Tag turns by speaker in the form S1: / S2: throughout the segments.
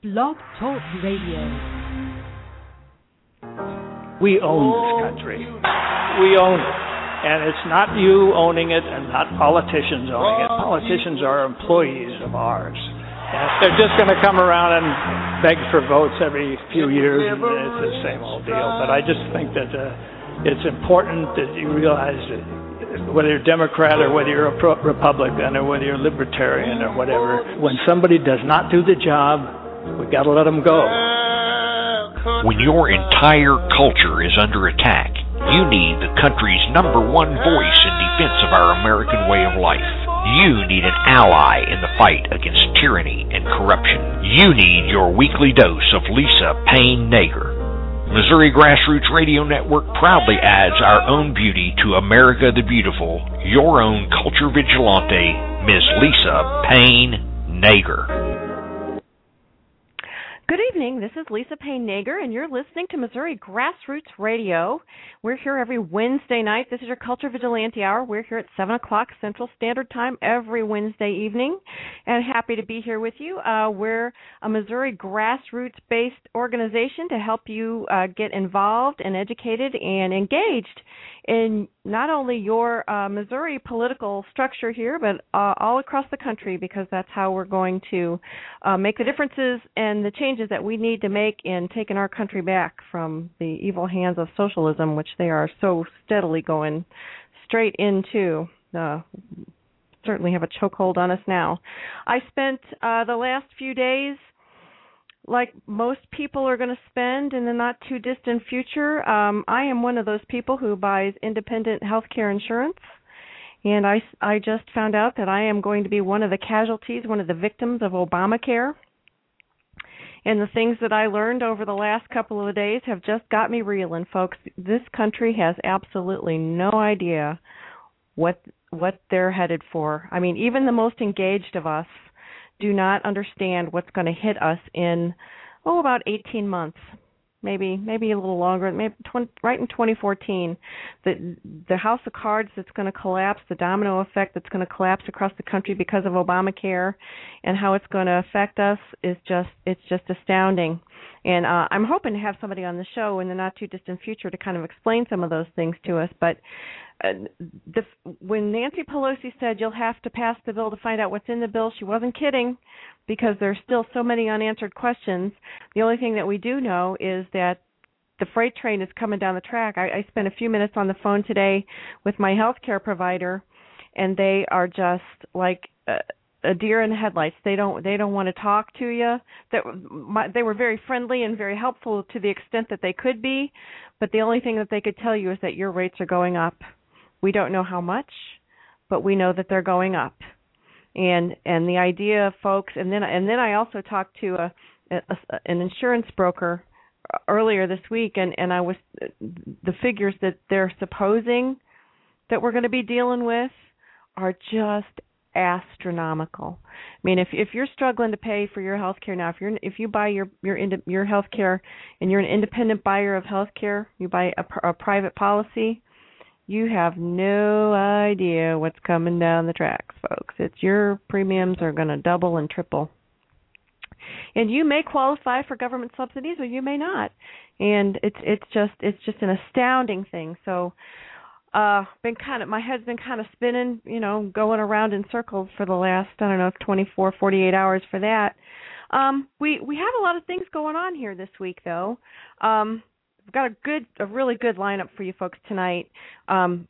S1: Blog Talk Radio.
S2: We own this country. We own it. And it's not you owning it and not politicians owning it. Politicians are employees of ours. And they're just going to come around and beg for votes every few years, and it's the same old deal. But I just think that it's important that you realize that whether you're Democrat or whether you're a Republican or whether you're Libertarian or whatever, when somebody does not do the job, we got to let them go.
S3: When your entire culture is under attack, you need the country's number one voice in defense of our American way of life. You need an ally in the fight against tyranny and corruption. You need your weekly dose of Lisa Payne Nager. Missouri Grassroots Radio Network proudly adds our own beauty to America the Beautiful, your own culture vigilante, Ms. Lisa Payne Nager.
S4: Good evening, this is Lisa Payne Nager, and you're listening to Missouri Grassroots Radio. We're here every Wednesday night. This is your Culture Vigilante Hour. We're here at 7 o'clock Central Standard Time every Wednesday evening, and happy to be here with you. We're a Missouri grassroots-based organization to help you get involved and educated and engaged in not only your Missouri political structure here, but all across the country, because that's how we're going to make the differences and the changes that we need to make in taking our country back from the evil hands of socialism, which they are so steadily going straight into. Certainly have a chokehold on us now. I spent the last few days, like most people are going to spend in the not-too-distant future. I am one of those people who buys independent health care insurance, and I just found out that I am going to be one of the casualties, one of the victims of Obamacare. And the things that I learned over the last couple of days have just got me reeling, folks. This country has absolutely no idea what they're headed for. I mean, even the most engaged of us do not understand what's going to hit us in, about 18 months, maybe a little longer, maybe right in 2014. The house of cards that's going to collapse, the domino effect that's going to collapse across the country because of Obamacare, and how it's going to affect us it's just astounding. And I'm hoping to have somebody on the show in the not too distant future to kind of explain some of those things to us. But when Nancy Pelosi said you'll have to pass the bill to find out what's in the bill, she wasn't kidding, because there's still so many unanswered questions. The only thing that we do know is that the freight train is coming down the track. I spent a few minutes on the phone today with my health care provider, and they are just like a deer in the headlights. They don't want to talk to you. They were very friendly and very helpful to the extent that they could be, but the only thing that they could tell you is that your rates are going up. We don't know how much, but we know that they're going up. And the idea, folks, and then I also talked to an insurance broker earlier this week, and I was the figures that they're supposing that we're going to be dealing with are just astronomical. I mean, if you're struggling to pay for your health care now, if you buy your health care and you're an independent buyer of health care, you buy a private policy, you have no idea what's coming down the tracks, folks. Your premiums are going to double and triple. And you may qualify for government subsidies or you may not. And it's just an astounding thing. So my head's been kind of spinning, going around in circles for the last, 24, 48 hours for that. We have a lot of things going on here this week, though. We've got a really good lineup for you folks tonight. Gun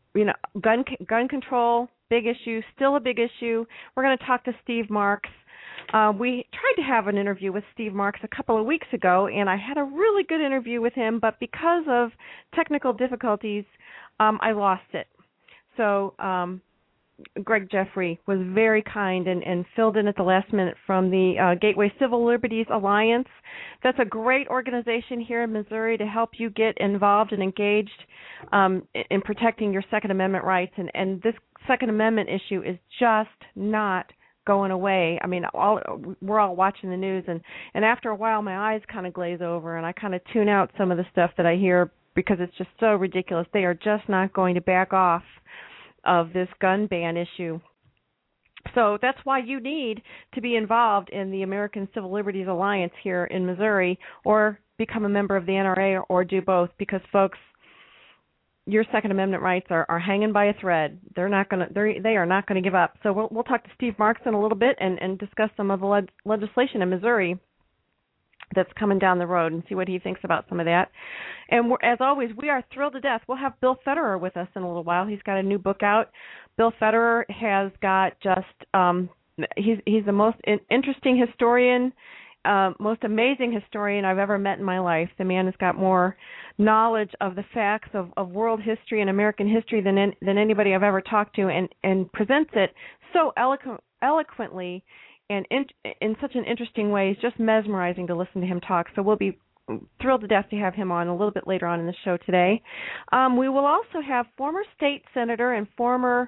S4: control, big issue, still a big issue. We're going to talk to Steve Marks. We tried to have an interview with Steve Marks a couple of weeks ago, and I had a really good interview with him, but because of technical difficulties, I lost it. So Greg Jeffrey was very kind and filled in at the last minute from the Gateway Civil Liberties Alliance. That's a great organization here in Missouri to help you get involved and engaged in protecting your Second Amendment rights. And this Second Amendment issue is just not going away. I mean, we're all watching the news, and after a while my eyes kind of glaze over, and I kind of tune out some of the stuff that I hear because it's just so ridiculous. They are just not going to back off of this gun ban issue. So that's why you need to be involved in the American Civil Liberties Alliance here in Missouri, or become a member of the NRA, or do both, because folks, your Second Amendment rights are hanging by a thread. They are not going to give up. So we'll talk to Steve Marks in a little bit and discuss some of the legislation in Missouri that's coming down the road and see what he thinks about some of that. And as always, we are thrilled to death. We'll have Bill Federer with us in a little while. He's got a new book out. Bill Federer has got he's the most interesting historian, most amazing historian I've ever met in my life. The man has got more knowledge of the facts of world history and American history than anybody I've ever talked to, and presents it so eloquently and in such an interesting way. It's just mesmerizing to listen to him talk. So we'll be thrilled to death to have him on a little bit later on in the show today. We will also have former state senator and former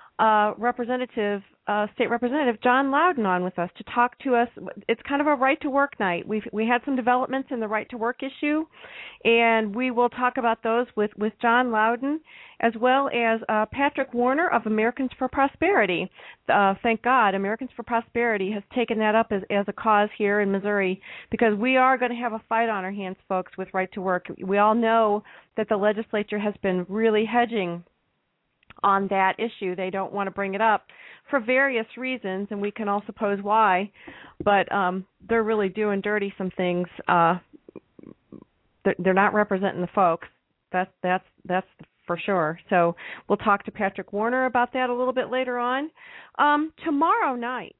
S4: state representative John Loudon on with us to talk to us. It's kind of a right to work night. We had some developments in the right to work issue, and we will talk about those with John Loudon, as well as Patrick Warner of Americans for Prosperity. Thank God, Americans for Prosperity has taken that up as a cause here in Missouri, because we are going to have a fight on our hands, folks, with right to work. We all know that the legislature has been really hedging on that issue. They don't want to bring it up for various reasons, and we can all suppose why, but they're really doing dirty some things. They're not representing the folks. That's for sure. So we'll talk to Patrick Warner about that a little bit later on. Tomorrow night,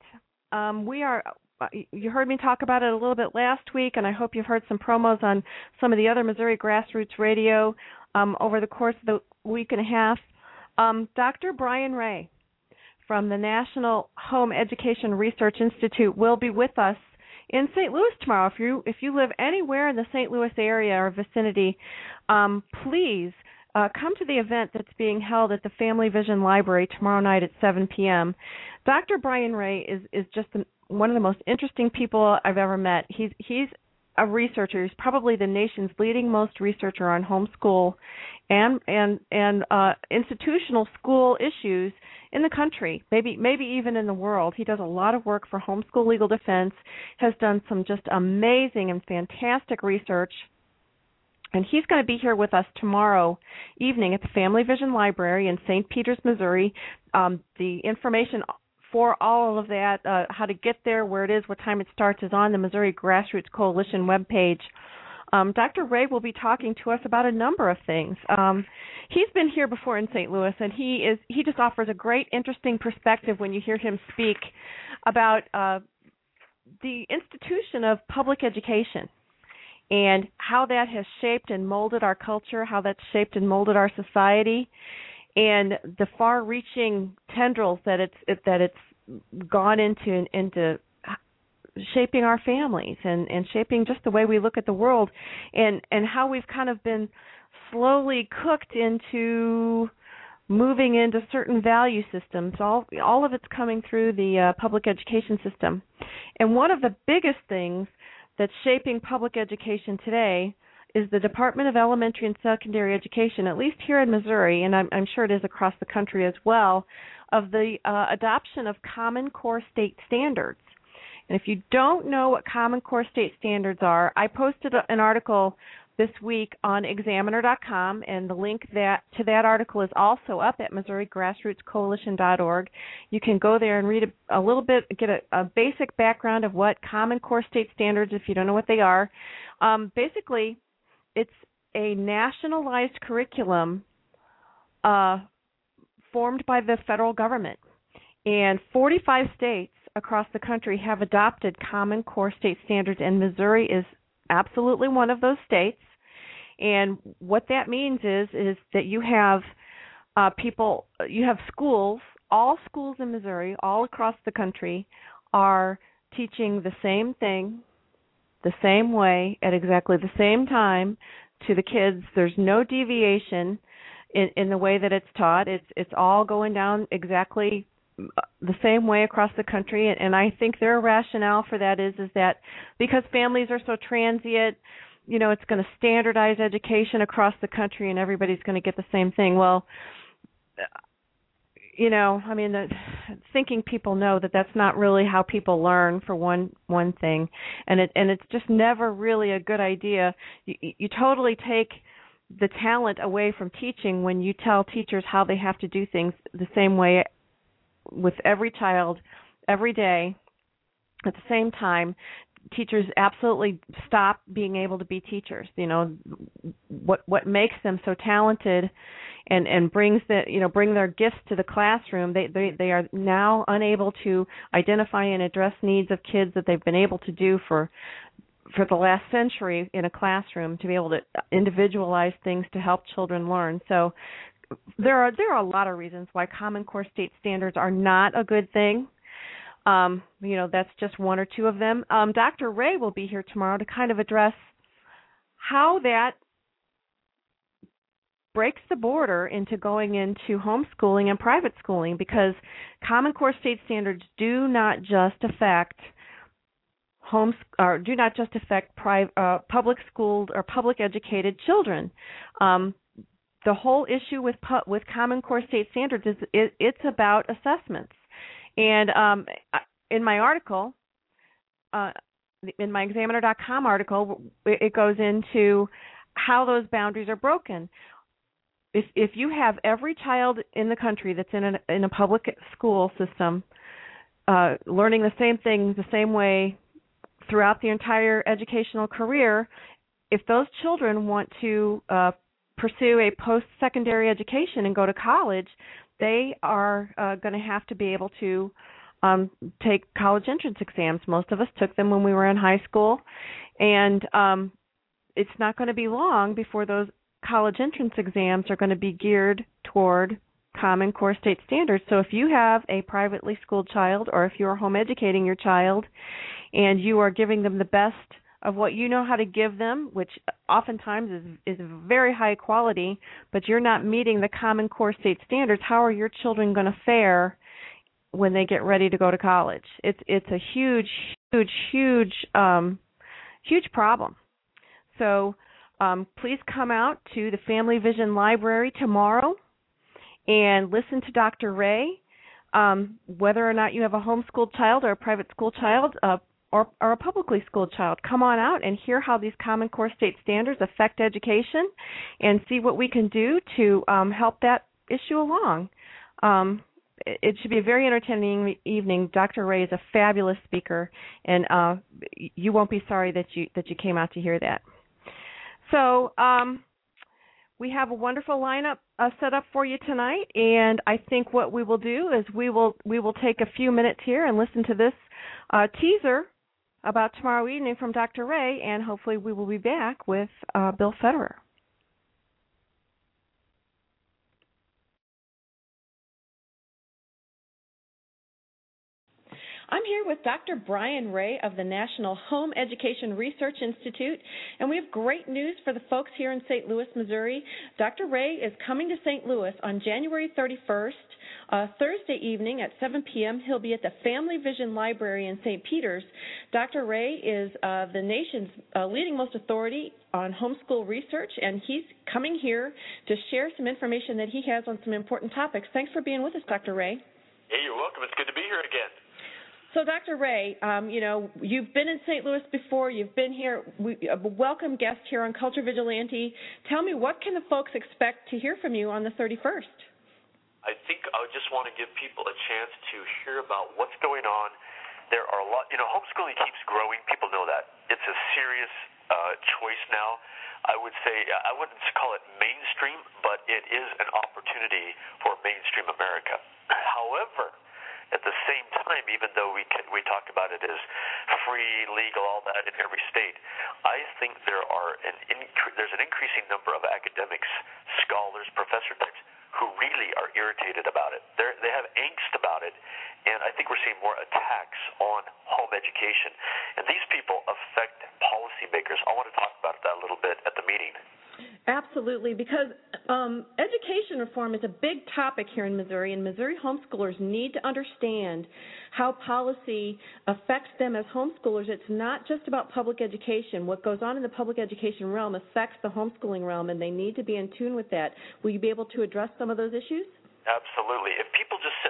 S4: you heard me talk about it a little bit last week, and I hope you've heard some promos on some of the other Missouri Grassroots Radio over the course of the week and a half. Dr. Brian Ray from the National Home Education Research Institute will be with us in St. Louis tomorrow. If you live anywhere in the St. Louis area or vicinity, please come to the event that's being held at the Family Vision Library tomorrow night at 7 p.m. Dr. Brian Ray is just one of the most interesting people I've ever met. He's a researcher. He's probably the nation's leading most researcher on homeschool and institutional school issues in the country, maybe even in the world. He does a lot of work for Homeschool Legal Defense, has done some just amazing and fantastic research, and he's going to be here with us tomorrow evening at the Family Vision Library in St. Peters, Missouri. The information for all of that, how to get there, where it is, what time it starts, is on the Missouri Grassroots Coalition webpage. Dr. Ray will be talking to us about a number of things. He's been here before in St. Louis, and he just offers a great, interesting perspective when you hear him speak about the institution of public education and how that has shaped and molded our culture, how that's shaped and molded our society, and the far-reaching tendrils that it's gone into shaping our families and shaping just the way we look at the world, and how we've kind of been slowly cooked into moving into certain value systems. All of it's coming through the public education system. And one of the biggest things that's shaping public education today is the Department of Elementary and Secondary Education, at least here in Missouri, and I'm sure it is across the country as well, of the adoption of Common Core state standards. And if you don't know what Common Core state standards are, I posted an article this week on Examiner.com, and the link to that article is also up at MissouriGrassrootsCoalition.org. You can go there and read a little bit, get a basic background of what Common Core state standards, if you don't know what they are. Basically, it's a nationalized curriculum formed by the federal government, and 45 states across the country have adopted Common Core state standards, and Missouri is absolutely one of those states. And what that means is that you have schools, all schools in Missouri, all across the country, are teaching the same thing, the same way, at exactly the same time to the kids. There's no deviation in the way that it's taught. It's all going down exactly the same way across the country, and I think their rationale for that is that because families are so transient, it's going to standardize education across the country and everybody's going to get the same thing. Well, I mean, thinking people know that that's not really how people learn, for one thing, and it's just never really a good idea. You totally take the talent away from teaching when you tell teachers how they have to do things the same way with every child every day. At the same time, teachers absolutely stop being able to be teachers. What makes them so talented and brings bring their gifts to the classroom, they are now unable to identify and address needs of kids that they've been able to do for the last century in a classroom, to be able to individualize things to help children learn. So there are a lot of reasons why Common Core state standards are not a good thing. That's just one or two of them. Dr. Ray will be here tomorrow to kind of address how that breaks the border into going into homeschooling and private schooling, because Common Core state standards do not just affect public schooled or public educated children. The whole issue with Common Core state standards is it's about assessments. And in my article, in my Examiner.com article, it goes into how those boundaries are broken. If you have every child in the country that's in a public school system learning the same things the same way throughout the entire educational career, if those children want to pursue a post-secondary education and go to college, they are going to have to be able to take college entrance exams. Most of us took them when we were in high school, and it's not going to be long before those college entrance exams are going to be geared toward Common Core state standards. So if you have a privately schooled child, or if you're home educating your child and you are giving them the best of what you know how to give them, which oftentimes is very high quality, but you're not meeting the Common Core state standards, how are your children going to fare when they get ready to go to college? It's a huge problem. So please come out to the Family Vision Library tomorrow and listen to Dr. Ray. Whether or not you have a homeschooled child or a private school child, or a publicly schooled child, come on out and hear how these Common Core state standards affect education, and see what we can do to help that issue along. It should be a very entertaining evening. Dr. Ray is a fabulous speaker, and you won't be sorry that you came out to hear that. So we have a wonderful lineup set up for you tonight, and I think what we will do is we will take a few minutes here and listen to this teaser about tomorrow evening from Dr. Ray, and hopefully we will be back with Bill Federer. I'm here with Dr. Brian Ray of the National Home Education Research Institute, and we have great news for the folks here in St. Louis, Missouri. Dr. Ray is coming to St. Louis on January 31st, Thursday evening at 7 p.m. He'll be at the Family Vision Library in St. Peters. Dr. Ray is the nation's leading most authority on homeschool research, and he's coming here to share some information that he has on some important topics. Thanks for being with us, Dr. Ray.
S1: Hey, you're welcome. It's good to be here again.
S4: So, Dr. Ray, you've been in St. Louis before. You've been here, a welcome guest here on Culture Vigilante. Tell me, what can the folks expect to hear from you on the 31st?
S1: I think I just want to give people a chance to hear about what's going on. There are a lot, homeschooling keeps growing. People know that. It's a serious choice now. I would say, I wouldn't call it mainstream, but it is an opportunity for mainstream America. However, at the same time, even though we talk about it as free, legal, all that in every state, I think there's an increasing number of academics, scholars, professor types who really are irritated about it. They have angst about it, and I think we're seeing more attacks on home education. And these people affect policymakers. I want to talk about that a little bit at the meeting.
S4: Absolutely, because education reform is a big topic here in Missouri, and Missouri homeschoolers need to understand how policy affects them as homeschoolers. It's not just about public education. What goes on in the public education realm affects the homeschooling realm, and they need to be in tune with that. Will you be able to address some of those issues?
S1: Absolutely. If people just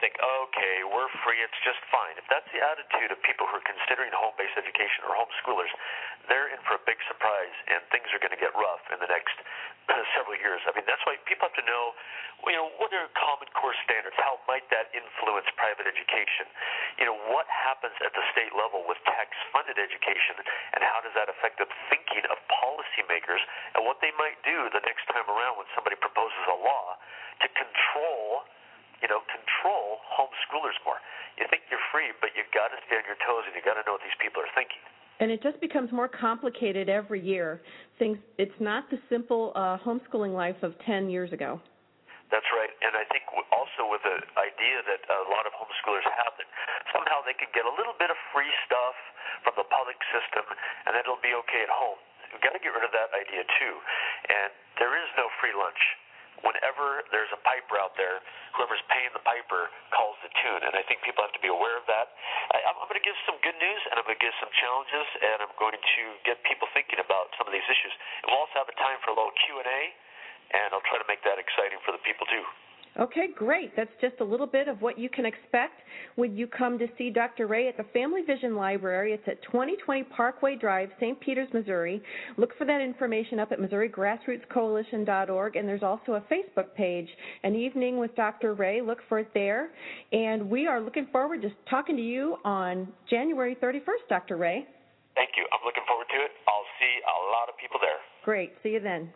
S1: think, okay, we're free, it's just fine. If that's the attitude of people who are considering home-based education or homeschoolers, they're in for a big surprise, and things are going to get rough in the next several years. I mean, that's why people have to know, what are Common Core standards? How might that influence private education? What happens at the state level with tax-funded education, and how does that affect the thinking of policymakers and what they might do the next time around when somebody proposes a law to control homeschoolers more. You think you're free, but you've got to stay on your toes, and you've got to know what these people are thinking.
S4: And it just becomes more complicated every year. It's not the simple homeschooling life of 10 years ago.
S1: That's right. And I think also with the idea that a lot of homeschoolers have that somehow they can get a little bit of free stuff from the public system, and then it'll be okay at home. We've got to get rid of that idea, too. And there is no free lunch. Whenever there's a piper out there, whoever's paying the piper calls the tune, and I think people have to be aware of that. I'm going to give some good news, and I'm going to give some challenges, and I'm going to get people thinking about some of these issues. And we'll also have a time for a little Q&A, and I'll try to make that exciting for the people, too.
S4: Okay, great. That's just a little bit of what you can expect when you come to see Dr. Ray at the Family Vision Library. It's at 2020 Parkway Drive, St. Peters, Missouri. Look for that information up at MissouriGrassrootsCoalition.org, and there's also a Facebook page, An Evening with Dr. Ray. Look for it there. And we are looking forward to talking to you on January 31st, Dr. Ray.
S1: Thank you. I'm looking forward to it. I'll see a lot of people there.
S4: Great. See you then.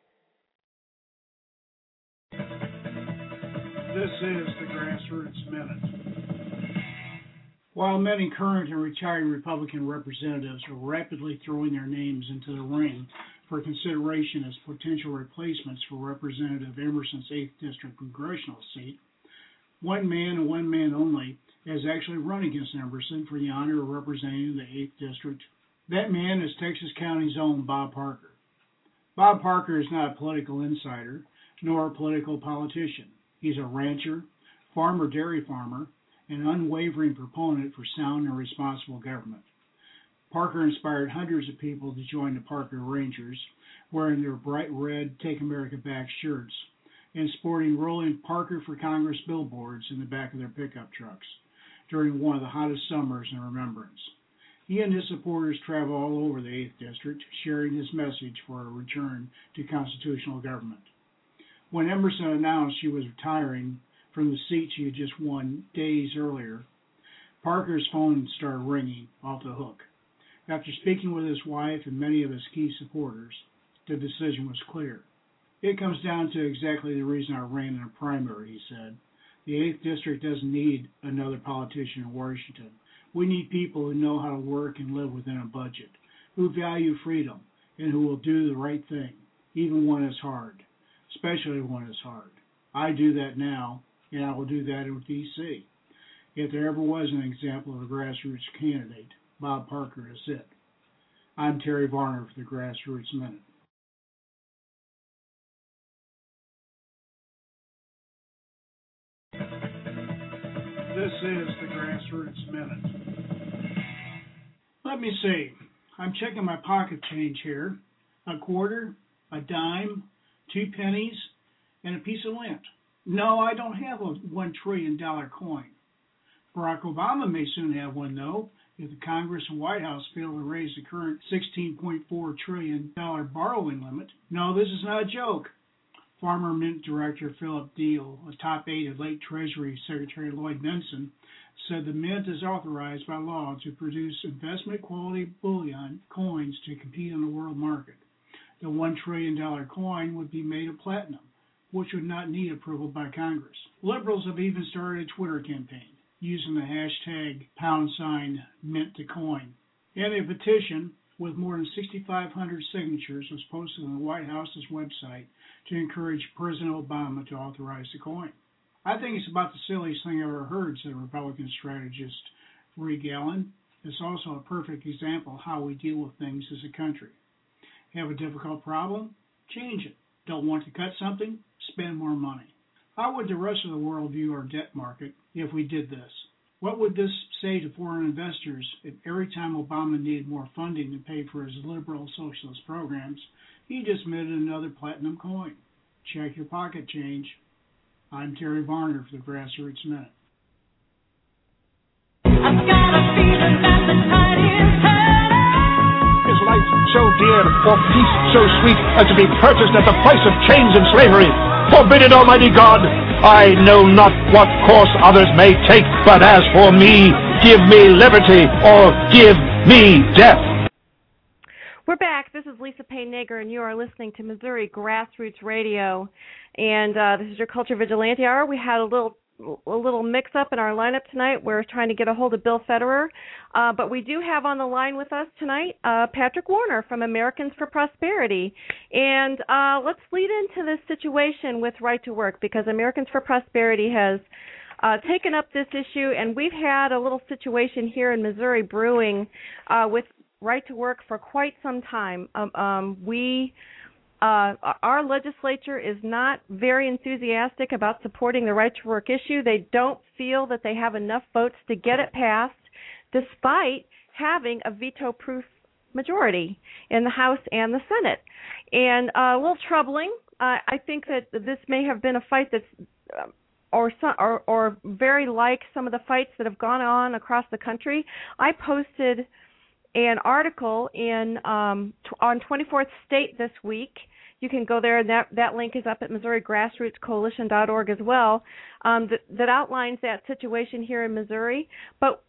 S5: This is the Grassroots Minute. While many current and retiring Republican representatives are rapidly throwing their names into the ring for consideration as potential replacements for Representative Emerson's 8th District congressional seat, one man and one man only has actually run against Emerson for the honor of representing the 8th District. That man is Texas County's own Bob Parker. Bob Parker is not a political insider, nor a political politician. He's a rancher, dairy farmer, and unwavering proponent for sound and responsible government. Parker inspired hundreds of people to join the Parker Rangers, wearing their bright red Take America Back shirts and sporting rolling Parker for Congress billboards in the back of their pickup trucks during one of the hottest summers in remembrance. He and his supporters travel all over the 8th District, sharing his message for a return to constitutional government. When Emerson announced she was retiring from the seat she had just won days earlier, Parker's phone started ringing off the hook. After speaking with his wife and many of his key supporters, the decision was clear. It comes down to exactly the reason I ran in a primary, he said. The 8th District doesn't need another politician in Washington. We need people who know how to work and live within a budget, who value freedom, and who will do the right thing, even when it's hard. Especially when it's hard. I do that now, and I will do that in D.C. If there ever was an example of a grassroots candidate, Bob Parker is it. I'm Terry Varner for the Grassroots Minute. This is the Grassroots Minute. Let me see. I'm checking my pocket change here. A quarter, a dime, 2 pennies, and a piece of lint. No, I don't have a $1 trillion coin. Barack Obama may soon have one, though, if the Congress and White House fail to raise the current $16.4 trillion borrowing limit. No, this is not a joke. Former Mint Director Philip Deal, a top aide of late Treasury Secretary Lloyd Bentsen, said the Mint is authorized by law to produce investment-quality bullion coins to compete on the world market. The $1 trillion coin would be made of platinum, which would not need approval by Congress. Liberals have even started a Twitter campaign using the hashtag #MintToCoin. And a petition with more than 6,500 signatures was posted on the White House's website to encourage President Obama to authorize the coin. I think it's about the silliest thing I've ever heard, said Republican strategist Reed Gallen. It's also a perfect example of how we deal with things as a country. Have a difficult problem? Change it. Don't want to cut something? Spend more money. How would the rest of the world view our debt market if we did this? What would this say to foreign investors if every time Obama needed more funding to pay for his liberal socialist programs, he just minted another platinum coin? Check your pocket change. I'm Terry Varner for the Grassroots Minute.
S6: I've got a feeling that the tide is turning.
S7: Is life so dear, or peace so sweet, as to be purchased at the price of chains and slavery? Forbid it, Almighty God! I know not what course others may take, but as for me, give me liberty or give me death.
S4: We're back. This is Lisa Payne Nager, and you are listening to Missouri Grassroots Radio. And this is your Culture Vigilante Hour. We had a little mix-up in our lineup tonight. We're trying to get a hold of Bill Federer. But we do have on the line with us tonight Patrick Warner from Americans for Prosperity. And let's lead into this situation with Right to Work, because Americans for Prosperity has taken up this issue, and we've had a little situation here in Missouri brewing with Right to Work for quite some time. Our legislature is not very enthusiastic about supporting the Right to Work issue. They don't feel that they have enough votes to get it passed, despite having a veto-proof majority in the House and the Senate. And a little troubling. I think that this may have been a fight that's or very like some of the fights that have gone on across the country. I posted an article on 24th State this week. You can go there, and that link is up at MissouriGrassrootsCoalition.org as well, that outlines that situation here in Missouri. But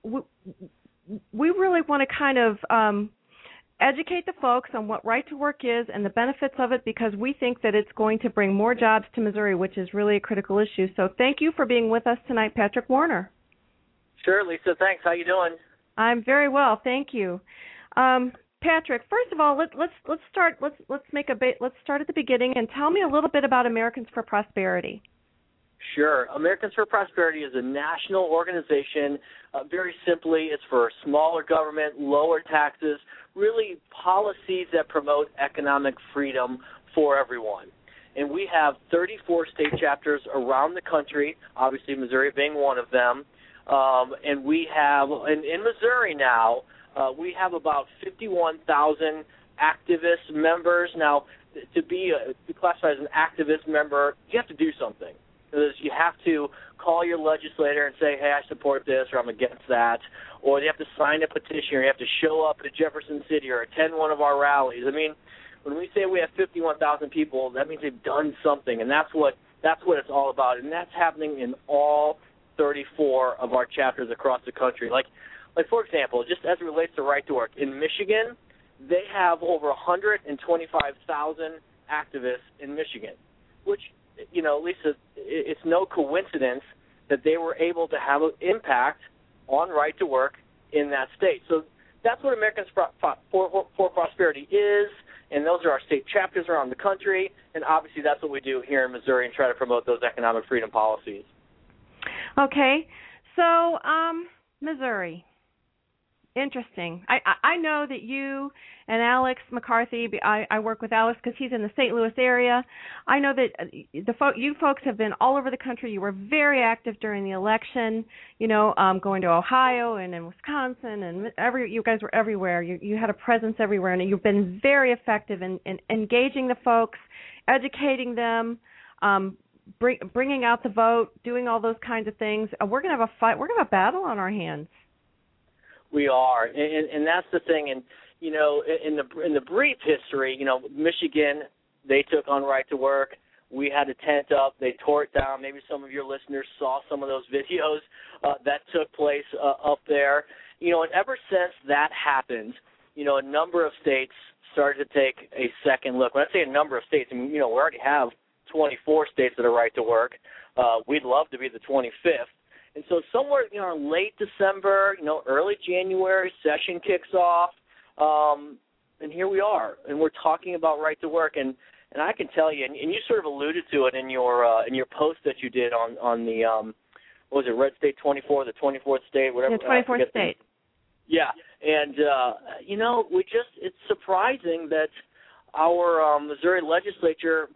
S4: we really want to kind of educate the folks on what Right to Work is and the benefits of it, because we think that it's going to bring more jobs to Missouri, which is really a critical issue. So thank you for being with us tonight, Patrick Warner.
S8: Sure, Lisa. Thanks. How you doing?
S4: I'm very well, thank you. Patrick, first of all, let's start at the beginning and tell me a little bit about Americans for Prosperity.
S8: Sure. Americans for Prosperity is a national organization. Very simply, it's for smaller government, lower taxes, really policies that promote economic freedom for everyone. And we have 34 state chapters around the country, obviously Missouri being one of them. And we have, in Missouri now, we have about 51,000 activist members. Now, to be classified as an activist member, you have to do something. You have to call your legislator and say, hey, I support this, or I'm against that. Or you have to sign a petition, or you have to show up at Jefferson City or attend one of our rallies. I mean, when we say we have 51,000 people, that means they've done something, and that's what it's all about. And that's happening in all 34 of our chapters across the country. Like for example, just as it relates to Right to Work, in Michigan, they have over 125,000 activists in Michigan, which, you know, Lisa, it's no coincidence that they were able to have an impact on Right to Work in that state. So that's what Americans for Prosperity is, and those are our state chapters around the country, and obviously that's what we do here in Missouri and try to promote those economic freedom policies.
S4: Okay, so Missouri. Interesting. I know that you and Alex McCarthy, I work with Alex because he's in the St. Louis area. I know that you folks have been all over the country. You were very active during the election, going to Ohio and in Wisconsin, and you guys were everywhere. You had a presence everywhere, and you've been very effective in engaging the folks, educating them, bringing out the vote, doing all those kinds of things. We're going to have a fight. We're going to have a battle on our hands.
S8: We are, and that's the thing. And in the brief history, Michigan, they took on Right to Work. We had a tent up. They tore it down. Maybe some of your listeners saw some of those videos that took place up there. And ever since that happened, a number of states started to take a second look. When I say a number of states, I mean, we already have 24 states that are Right to Work. We'd love to be the 25th. And so somewhere, in late December, early January, session kicks off, and here we are, and we're talking about Right to Work. And I can tell you, and you sort of alluded to it in your post that you did on the what was it, Red State 24, the 24th state, whatever.
S4: The 24th state.
S8: Yeah, and it's surprising that our Missouri legislature,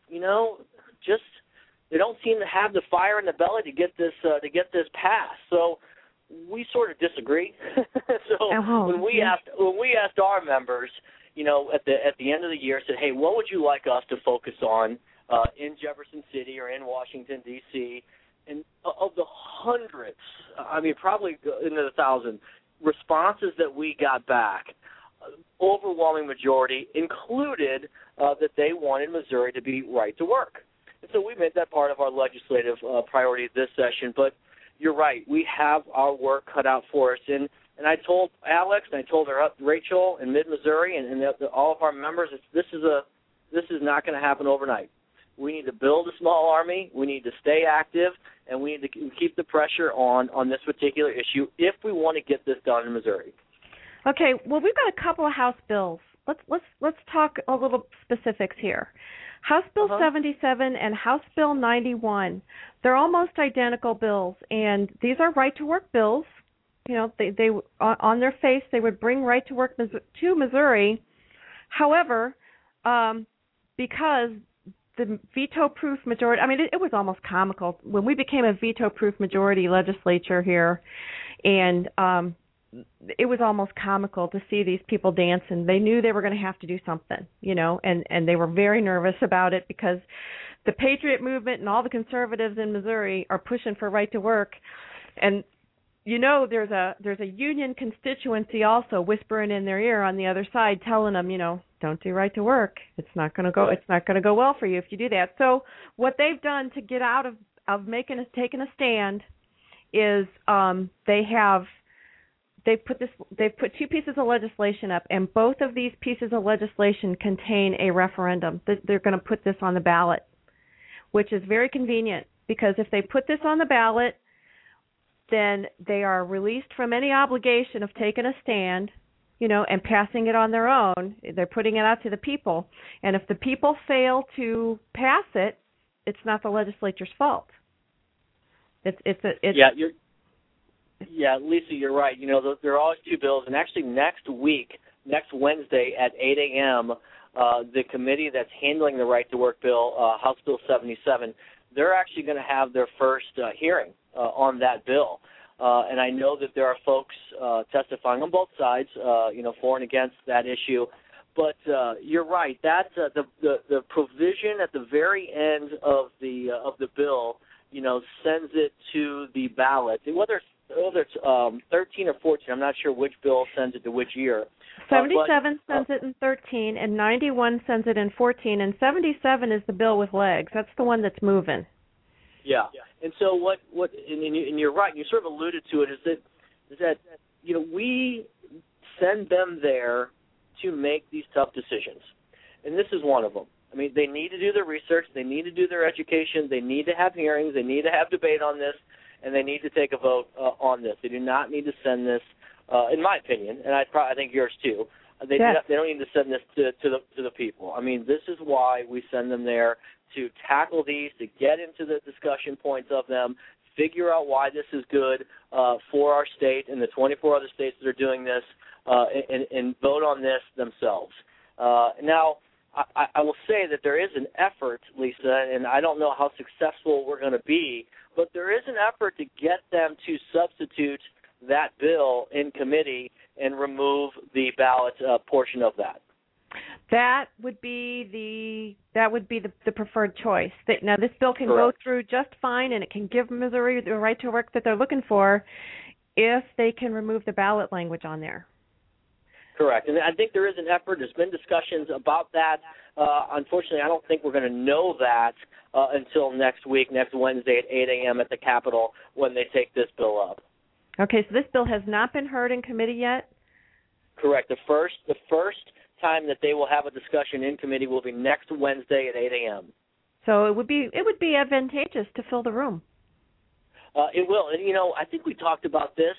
S8: they don't seem to have the fire in the belly to get this passed. So we sort of disagree. When we asked our members, at the end of the year, said, hey, what would you like us to focus on in Jefferson City or in Washington, D.C.? And of the hundreds, I mean, probably into the thousands, responses that we got back, overwhelming majority included that they wanted Missouri to be right to work. And so we made that part of our legislative priority this session. But you're right, we have our work cut out for us. And I told Alex, and I told Rachel in mid-Missouri, and all of our members, this is not going to happen overnight. We need to build a small army. We need to stay active, and we need to keep the pressure on this particular issue if we want to get this done in Missouri.
S4: Okay. Well, we've got a couple of House bills. Let's talk a little specifics here. House Bill 77 and House Bill 91. They're almost identical bills, and these are right-to-work bills. You know, they on their face they would bring right to work to Missouri. However, because the veto-proof majority, I mean, it was almost comical when we became a veto-proof majority legislature here, and it was almost comical to see these people dancing. They knew they were going to have to do something, you know, and they were very nervous about it because the Patriot movement and all the conservatives in Missouri are pushing for right to work, and you know, there's a union constituency also whispering in their ear on the other side, telling them, you know, don't do right to work. It's not going to go well for you if you do that. So what they've done to get out of taking a stand is they've put two pieces of legislation up, and both of these pieces of legislation contain a referendum. They're going to put this on the ballot, which is very convenient because if they put this on the ballot, then they are released from any obligation of taking a stand, you know, and passing it on their own. They're putting it out to the people. And if the people fail to pass it, it's not the legislature's fault.
S8: Lisa, you're right. You know, there are always two bills. And actually next Wednesday at 8 a.m., the committee that's handling the right to work bill, House Bill 77, they're actually going to have their first hearing on that bill. And I know that there are folks testifying on both sides, you know, for and against that issue. But you're right. That's the provision at the very end of the bill, you know, sends it to the ballot. Whether it's 13 or 14, I'm not sure which bill sends it to which year.
S4: 77 sends it in 13, and 91 sends it in 14, and 77 is the bill with legs. That's the one that's moving.
S8: Yeah. And so and you're right, you sort of alluded to it, is that you know, we send them there to make these tough decisions. And this is one of them. I mean, they need to do their research, they need to do their education, they need to have hearings, they need to have debate on this, and they need to take a vote on this. They do not need to send this, in my opinion, and I think yours too, they don't need to send this to the people. I mean, this is why we send them there, to tackle these, to get into the discussion points of them, figure out why this is good for our state and the 24 other states that are doing this, and vote on this themselves. Now, I will say that there is an effort, Lisa, and I don't know how successful we're going to be, but there is an effort to get them to substitute that bill in committee and remove the ballot portion of that.
S4: That would be the preferred choice. Now, this bill can go through just fine, and it can give Missouri the right to work that they're looking for if they can remove the ballot language on there.
S8: Correct. And I think there is an effort. There's been discussions about that. Unfortunately, I don't think we're going to know that until next week, next Wednesday at 8 a.m. at the Capitol when they take this bill up. Okay, so this bill has not been heard in committee yet? Correct. The first time that they will have a discussion in committee will be next Wednesday at 8 a.m.
S4: So it would be advantageous to fill the room.
S8: It will. And, you know, I think we talked about this.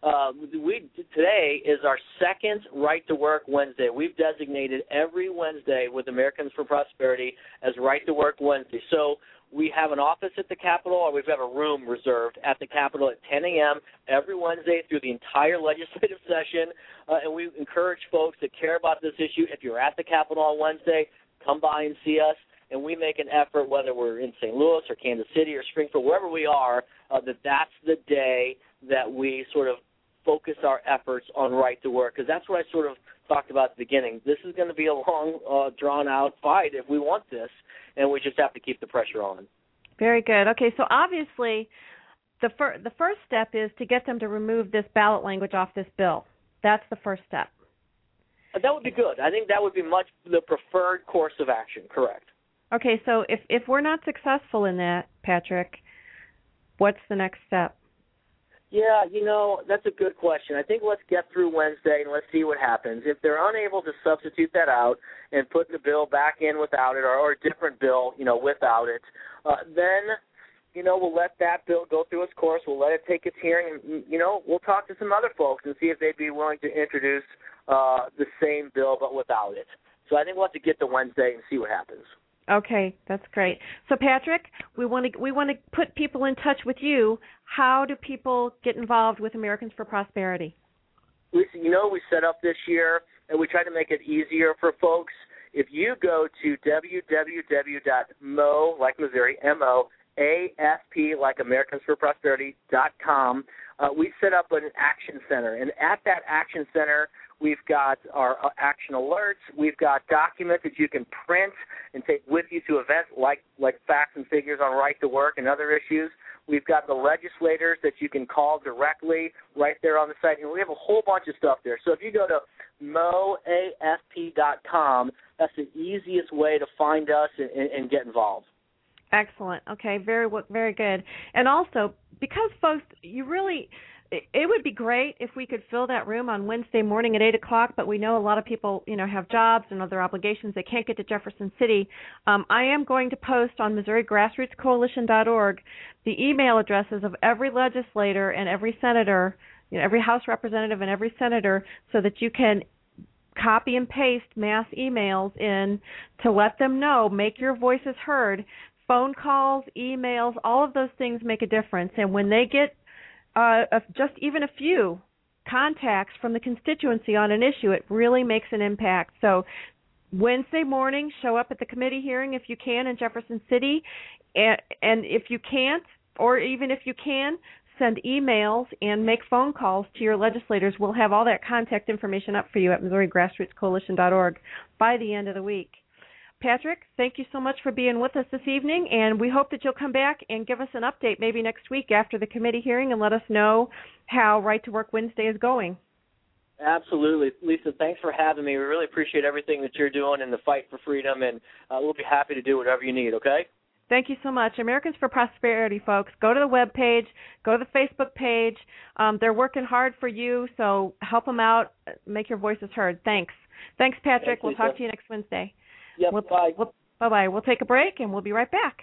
S8: Today is our second Right to Work Wednesday. We've designated every Wednesday with Americans for Prosperity as Right to Work Wednesday. So we have an office at the Capitol, or we've got a room reserved at the Capitol at 10 a.m. every Wednesday through the entire legislative session. And we encourage folks that care about this issue, if you're at the Capitol on Wednesday, come by and see us. And we make an effort, whether we're in St. Louis or Kansas City or Springfield, wherever we are, that's the day that we sort of focus our efforts on right to work, because that's what I sort of talked about at the beginning. This is going to be a long, drawn-out fight if we want this, and we just have to keep the pressure on.
S4: Very good. Okay, so obviously the first step is to get them to remove this ballot language off this bill. That's the first step.
S8: That would be good. I think that would be much the preferred course of action, correct.
S4: Okay, so if we're not successful in that, Patrick, what's the next step?
S8: Yeah, that's a good question. I think let's get through Wednesday and let's see what happens. If they're unable to substitute that out and put the bill back in without it or a different bill, without it, then, we'll let that bill go through its course. We'll let it take its hearing. And, we'll talk to some other folks and see if they'd be willing to introduce the same bill but without it. So I think we'll have to get to Wednesday and see what happens.
S4: Okay, that's great. So, Patrick, we want to put people in touch with you. How do people get involved with Americans for Prosperity?
S8: Lisa, we set up this year, and we try to make it easier for folks. If you go to www.mo, like Missouri, MOASP, like AmericansForProsperity.com, we set up an action center. And at that action center, we've got our action alerts. We've got documents that you can print and take with you to events like facts and figures on right to work and other issues. We've got the legislators that you can call directly right there on the site. And we have a whole bunch of stuff there. So if you go to moasp.com, that's the easiest way to find us and get involved.
S4: Excellent. Okay, very good. And also, because folks, it would be great if we could fill that room on Wednesday morning at 8 o'clock, but we know a lot of people, have jobs and other obligations. They can't get to Jefferson City. I am going to post on MissouriGrassrootsCoalition.org the email addresses of every legislator and every senator, every House representative and every senator, so that you can copy and paste mass emails in to let them know, make your voices heard. Phone calls, emails, all of those things make a difference. And when they get just even a few contacts from the constituency on an issue, it really makes an impact. So Wednesday morning, show up at the committee hearing if you can in Jefferson City. And if you can't, or even if you can, send emails and make phone calls to your legislators. We'll have all that contact information up for you at MissouriGrassrootsCoalition.org by the end of the week. Patrick, thank you so much for being with us this evening, and we hope that you'll come back and give us an update maybe next week after the committee hearing and let us know how Right to Work Wednesday is going.
S8: Absolutely. Lisa, thanks for having me. We really appreciate everything that you're doing in the fight for freedom, and we'll be happy to do whatever you need, okay?
S4: Thank you so much. Americans for Prosperity, folks. Go to the webpage. Go to the Facebook page. They're working hard for you, so help them out. Make your voices heard. Thanks. Thanks, Patrick. We'll talk to you next Wednesday.
S8: Yep, bye.
S4: Bye-bye. We'll take a break, and we'll be right back.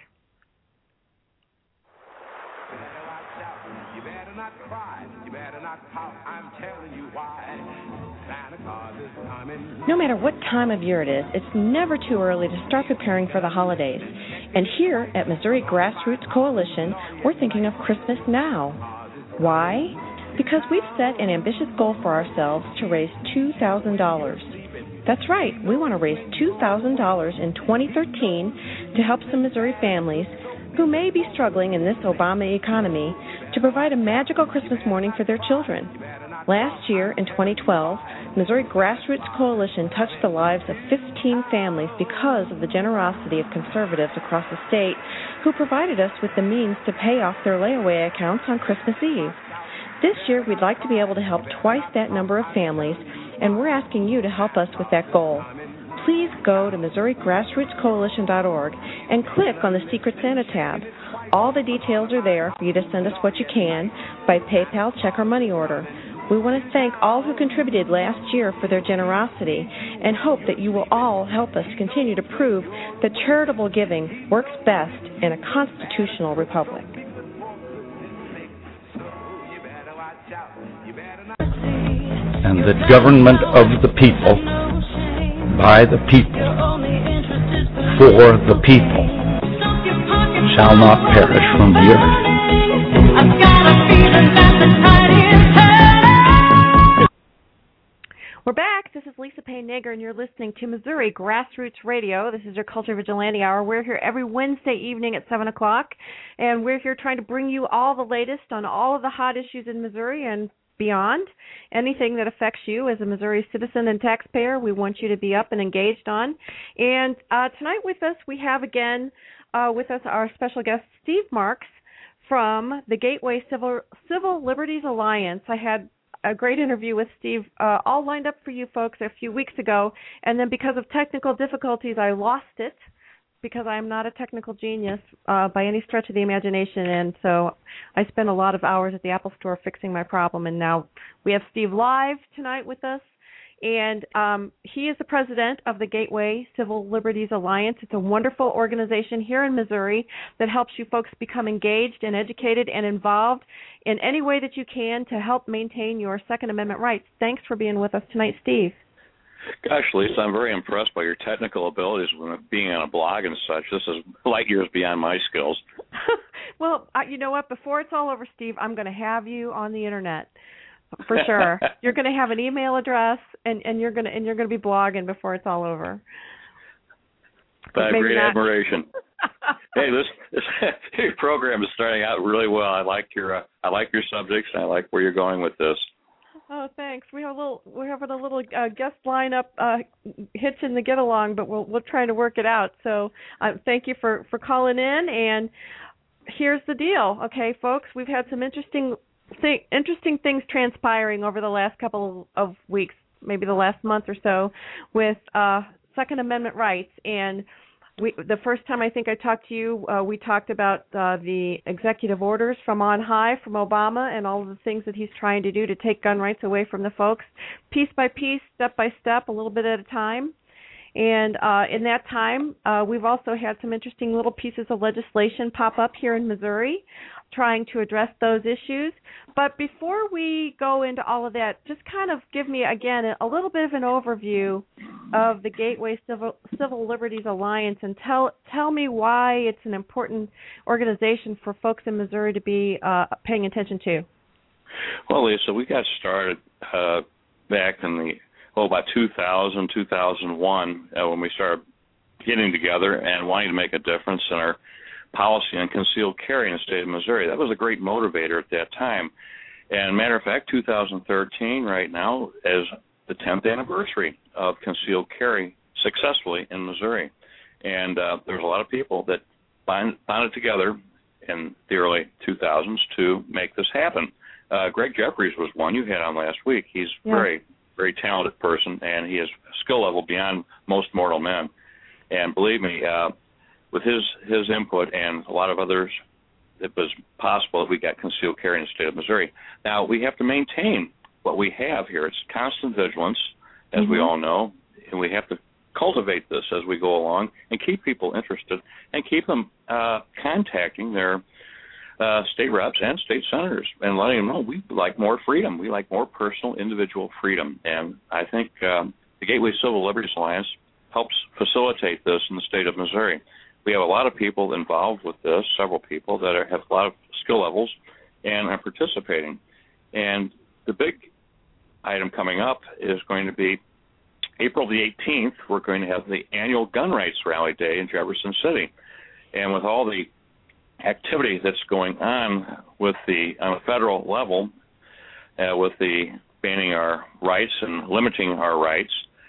S9: You better not cry. You better not pout. I'm telling you why. Santa Claus is coming.
S10: No matter what time of year it is, it's never too early to start preparing for the holidays. And here at Missouri Grassroots Coalition, we're thinking of Christmas now. Why? Because we've set an ambitious goal for ourselves to raise $2,000. That's right, we want to raise $2,000 in 2013 to help some Missouri families who may be struggling in this Obama economy to provide a magical Christmas morning for their children. Last year, in 2012, Missouri Grassroots Coalition touched the lives of 15 families because of the generosity of conservatives across the state who provided us with the means to pay off their layaway accounts on Christmas Eve. This year, we'd like to be able to help twice that number of families, and we're asking you to help us with that goal. Please go to MissouriGrassrootsCoalition.org and click on the Secret Santa tab. All the details are there for you to send us what you can by PayPal, check, or money order. We want to thank all who contributed last year for their generosity and hope that you will all help us continue to prove that charitable giving works best in a constitutional republic.
S7: And the government of the people, by the people, for the people, shall not perish from the earth.
S6: I've got a feeling that the tide is turning.
S4: We're back. This is Lisa Payne Nager, and you're listening to Missouri Grassroots Radio. This is your Culture Vigilante Hour. We're here every Wednesday evening at 7 o'clock, and we're here trying to bring you all the latest on all of the hot issues in Missouri and beyond. Anything that affects you as a Missouri citizen and taxpayer, we want you to be up and engaged on. And tonight with us, we have again with us our special guest, Steve Marks from the Gateway Civil Liberties Alliance. I had a great interview with Steve all lined up for you folks a few weeks ago, and then because of technical difficulties, I lost it because I'm not a technical genius by any stretch of the imagination, and so I spent a lot of hours at the Apple Store fixing my problem, and now we have Steve live tonight with us. And he is the president of the Gateway Civil Liberties Alliance. It's a wonderful organization here in Missouri that helps you folks become engaged and educated and involved in any way that you can to help maintain your Second Amendment rights. Thanks for being with us tonight, Steve.
S11: Gosh, Lisa, I'm very impressed by your technical abilities when being on a blog and such. This is light years beyond my skills.
S4: Well, you know what? Before it's all over, Steve, I'm going to have you on the Internet. For sure. You're going to have an email address, and you're going to be blogging before it's all over.
S11: By great admiration. Hey, this your program is starting out really well. I like your subjects, and I like where you're going with this.
S4: Oh, thanks. We're having a little guest lineup hitch in the get along, but we'll try to work it out. So thank you for calling in. And here's the deal, okay, folks. We've had some interesting things transpiring over the last couple of weeks, maybe the last month or so, with Second Amendment rights. And the first time I think I talked to you, we talked about the executive orders from on high from Obama and all of the things that he's trying to do to take gun rights away from the folks, piece by piece, step by step, a little bit at a time. And in that time, we've also had some interesting little pieces of legislation pop up here in Missouri trying to address those issues. But before we go into all of that, just kind of give me, again, a little bit of an overview of the Gateway Civil Liberties Alliance, and tell me why it's an important organization for folks in Missouri to be paying attention to.
S11: Well, Lisa, we got started back in about 2000, 2001, when we started getting together and wanting to make a difference in our policy on concealed carry in the state of Missouri. That was a great motivator at that time. And matter of fact, 2013 right now is the 10th anniversary of concealed carry successfully in Missouri. And there's a lot of people that bonded together in the early 2000s to make this happen. Greg Jeffries was one you had on last week. He's very, very talented person, and he has a skill level beyond most mortal men. And believe me, with his input and a lot of others, it was possible that we got concealed carry in the state of Missouri. Now, we have to maintain what we have here. It's constant vigilance, as we all know, and we have to cultivate this as we go along and keep people interested and keep them contacting their state reps and state senators and letting them know we like more freedom. We like more personal, individual freedom. And I think the Gateway Civil Liberties Alliance helps facilitate this in the state of Missouri. We have a lot of people involved with this, several people that have a lot of skill levels and are participating. And the big item coming up is going to be April the 18th. We're going to have the annual Gun Rights Rally Day in Jefferson City. And with all the activity that's going on with on a federal level, with the banning our rights and limiting our rights,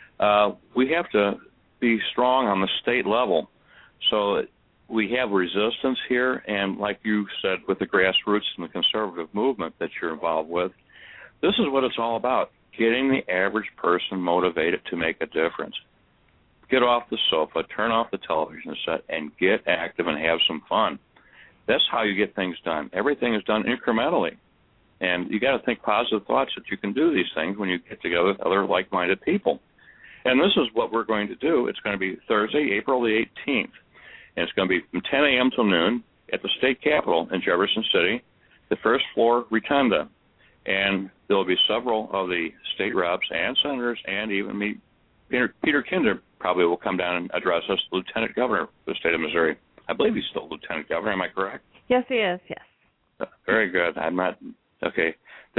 S11: we have to be strong on the state level. So we have resistance here, and like you said, with the grassroots and the conservative movement that you're involved with, this is what it's all about, getting the average person motivated to make a difference. Get off the sofa, turn off the television set, and get active and have some fun. That's how you get things done. Everything is done incrementally, and you got to think positive thoughts that you can do these things when you get together with other like-minded people. And this is what we're going to do. It's going to be Thursday, April the 18th. And it's going to be from 10 a.m. till noon at the state capitol in Jefferson City, the first floor rotunda. And there will be several of the state reps and senators, and even me. Peter Kinder probably will come down and address us, the lieutenant governor of the state of Missouri. I believe he's still lieutenant governor. Am I correct?
S4: Yes, he is, yes.
S11: Very good. I'm not – okay.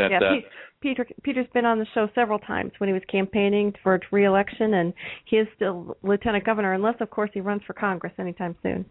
S4: Peter's been on the show several times when he was campaigning for re-election, and he is still lieutenant governor, unless, of course, he runs for Congress anytime soon.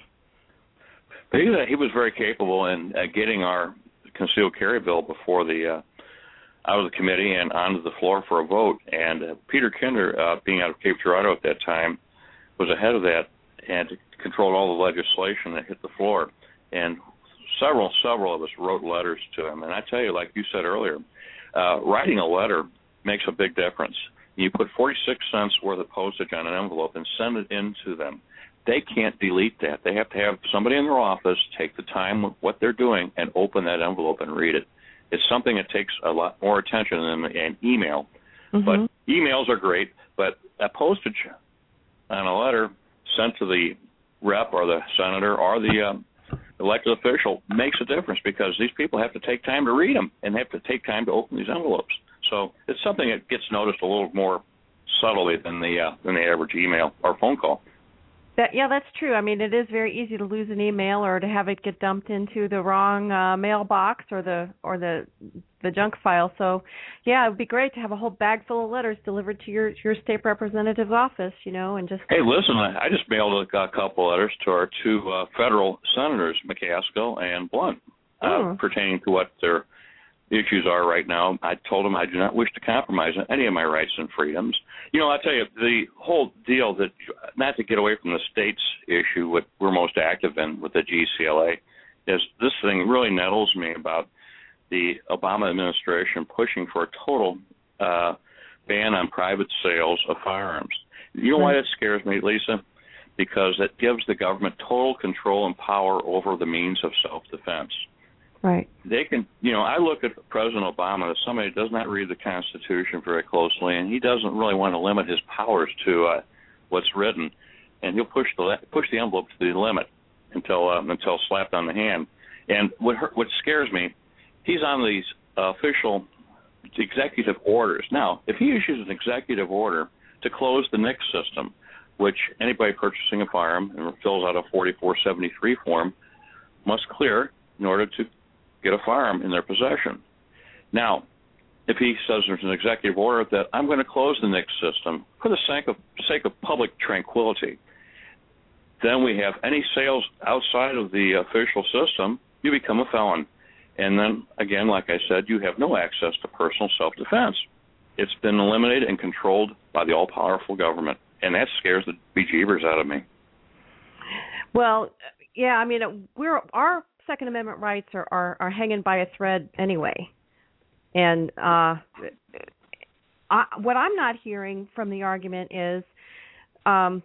S11: But he was very capable in getting our concealed carry bill before out of the committee and onto the floor for a vote. And Peter Kinder, being out of Cape Girardeau at that time, was ahead of that and controlled all the legislation that hit the floor. And several of us wrote letters to him. And I tell you, like you said earlier, writing a letter makes a big difference. You put 46 cents worth of postage on an envelope and send it in to them. They can't delete that. They have to have somebody in their office take the time with what they're doing and open that envelope and read it. It's something that takes a lot more attention than an email. Mm-hmm. But emails are great, but a postage on a letter sent to the rep or the senator or the elected official makes a difference, because these people have to take time to read them and have to take time to open these envelopes. So it's something that gets noticed a little more subtly than the average email or phone call.
S4: That's true. I mean, it is very easy to lose an email or to have it get dumped into the wrong mailbox or the junk file. So, yeah, it would be great to have a whole bag full of letters delivered to your state representative's office, and just...
S11: Hey, listen, I just mailed a couple letters to our two federal senators, McCaskill and Blunt, pertaining to what their issues are right now. I told them I do not wish to compromise on any of my rights and freedoms. I'll tell you, the whole deal, that not to get away from the state's issue, what we're most active in with the GCLA, is this thing really nettles me about the Obama administration pushing for a total ban on private sales of firearms. You know why that scares me, Lisa? Because it gives the government total control and power over the means of self-defense.
S4: Right.
S11: They can, I look at President Obama as somebody who does not read the Constitution very closely, and he doesn't really want to limit his powers to what's written, and he'll push the envelope to the limit until slapped on the hand. And what scares me, he's on these official executive orders. Now, if he issues an executive order to close the NICS system, which anybody purchasing a firearm and fills out a 4473 form must clear in order to get a firearm in their possession. Now, if he says there's an executive order that I'm going to close the NICS system for the sake of public tranquility, then we have any sales outside of the official system, you become a felon. And then, again, like I said, you have no access to personal self-defense. It's been eliminated and controlled by the all-powerful government, and that scares the bejeebers out of me.
S4: Well, yeah, I mean, our Second Amendment rights are hanging by a thread anyway. And what I'm not hearing from the argument is I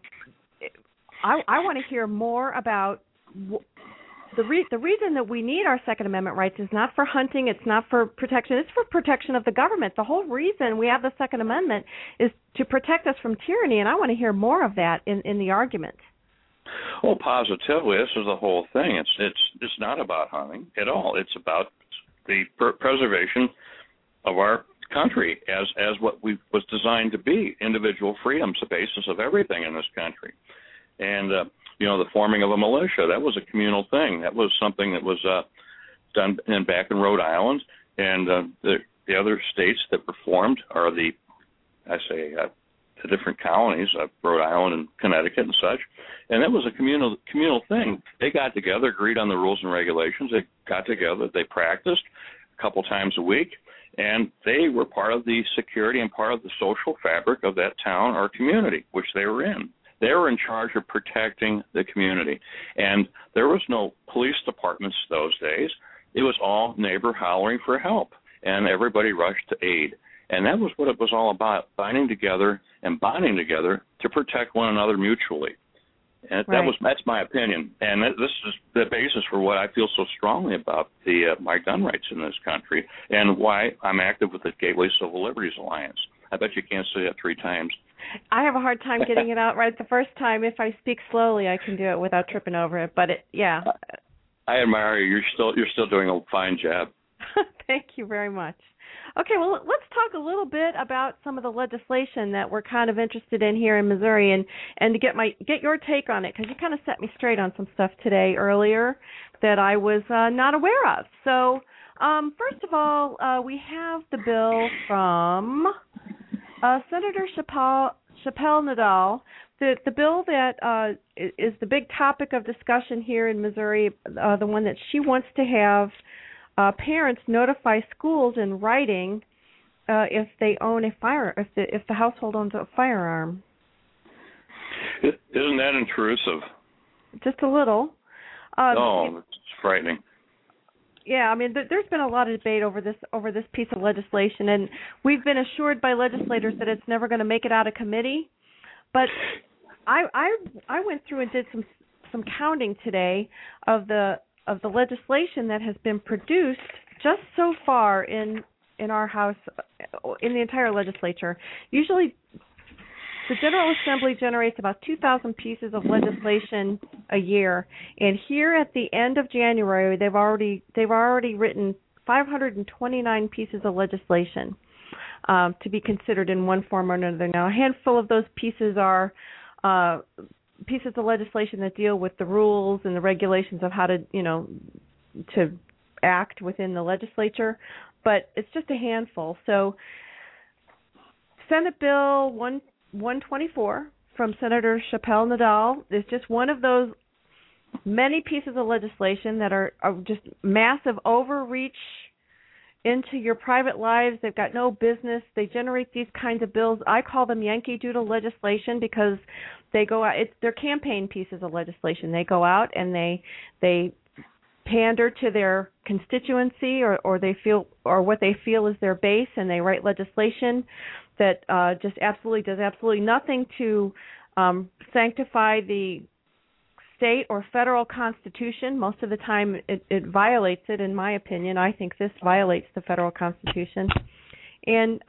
S4: want to hear more about the reason that we need our Second Amendment rights is not for hunting, it's not for protection, it's for protection of the government. The whole reason we have the Second Amendment is to protect us from tyranny, and I want to hear more of that in the argument.
S11: Well, positively, this is the whole thing. It's not about hunting at all. It's about the preservation of our country as what was designed to be. Individual freedom's the basis of everything in this country. And, the forming of a militia, that was a communal thing. That was something that was done back in Rhode Island. And the other states that were formed are the different colonies of Rhode Island and Connecticut and such. And that was a communal thing. They got together, agreed on the rules and regulations. They got together, they practiced a couple times a week, and they were part of the security and part of the social fabric of that town or community, which they were in. They were in charge of protecting the community. And there was no police departments those days. It was all neighbor hollering for help, and everybody rushed to aid. And that was what it was all about, binding together and bonding together to protect one another mutually. And that's my opinion. And this is the basis for what I feel so strongly about my gun rights in this country and why I'm active with the Gateway Civil Liberties Alliance. I bet you can't say that 3 times.
S4: I have a hard time getting it out right the first time. If I speak slowly, I can do it without tripping over it. But
S11: I admire you. You're still doing a fine job.
S4: Thank you very much. Okay, well, let's talk a little bit about some of the legislation that we're kind of interested in here in Missouri, and to get your take on it, because you kind of set me straight on some stuff today earlier that I was not aware of. So, first of all, we have the bill from Senator Chappelle Nadal, the bill that is the big topic of discussion here in Missouri, the one that she wants to have parents notify schools in writing if they own a if the household owns a firearm.
S11: Isn't that intrusive?
S4: Just a little.
S11: It's frightening.
S4: Yeah, I mean, there's been a lot of debate over this piece of legislation, and we've been assured by legislators that it's never going to make it out of committee. But I went through and did some counting today of the legislation that has been produced just so far in our House, in the entire legislature. Usually, the General Assembly generates about 2,000 pieces of legislation a year, and here at the end of January, they've already written 529 pieces of legislation to be considered in one form or another. Now, a handful of those pieces are pieces of legislation that deal with the rules and the regulations of how to act within the legislature, but it's just a handful. So, Senate Bill 124 from Senator Chappelle Nadal is just one of those many pieces of legislation that are just massive overreach into your private lives. They've got no business. They generate these kinds of bills. I call them Yankee Doodle legislation because they go out. They're campaign pieces of legislation. They go out and they pander to their constituency or what they feel is their base, and they write legislation that does absolutely nothing to sanctify the state or federal constitution. Most of the time it violates it, in my opinion. I think this violates the federal constitution. And,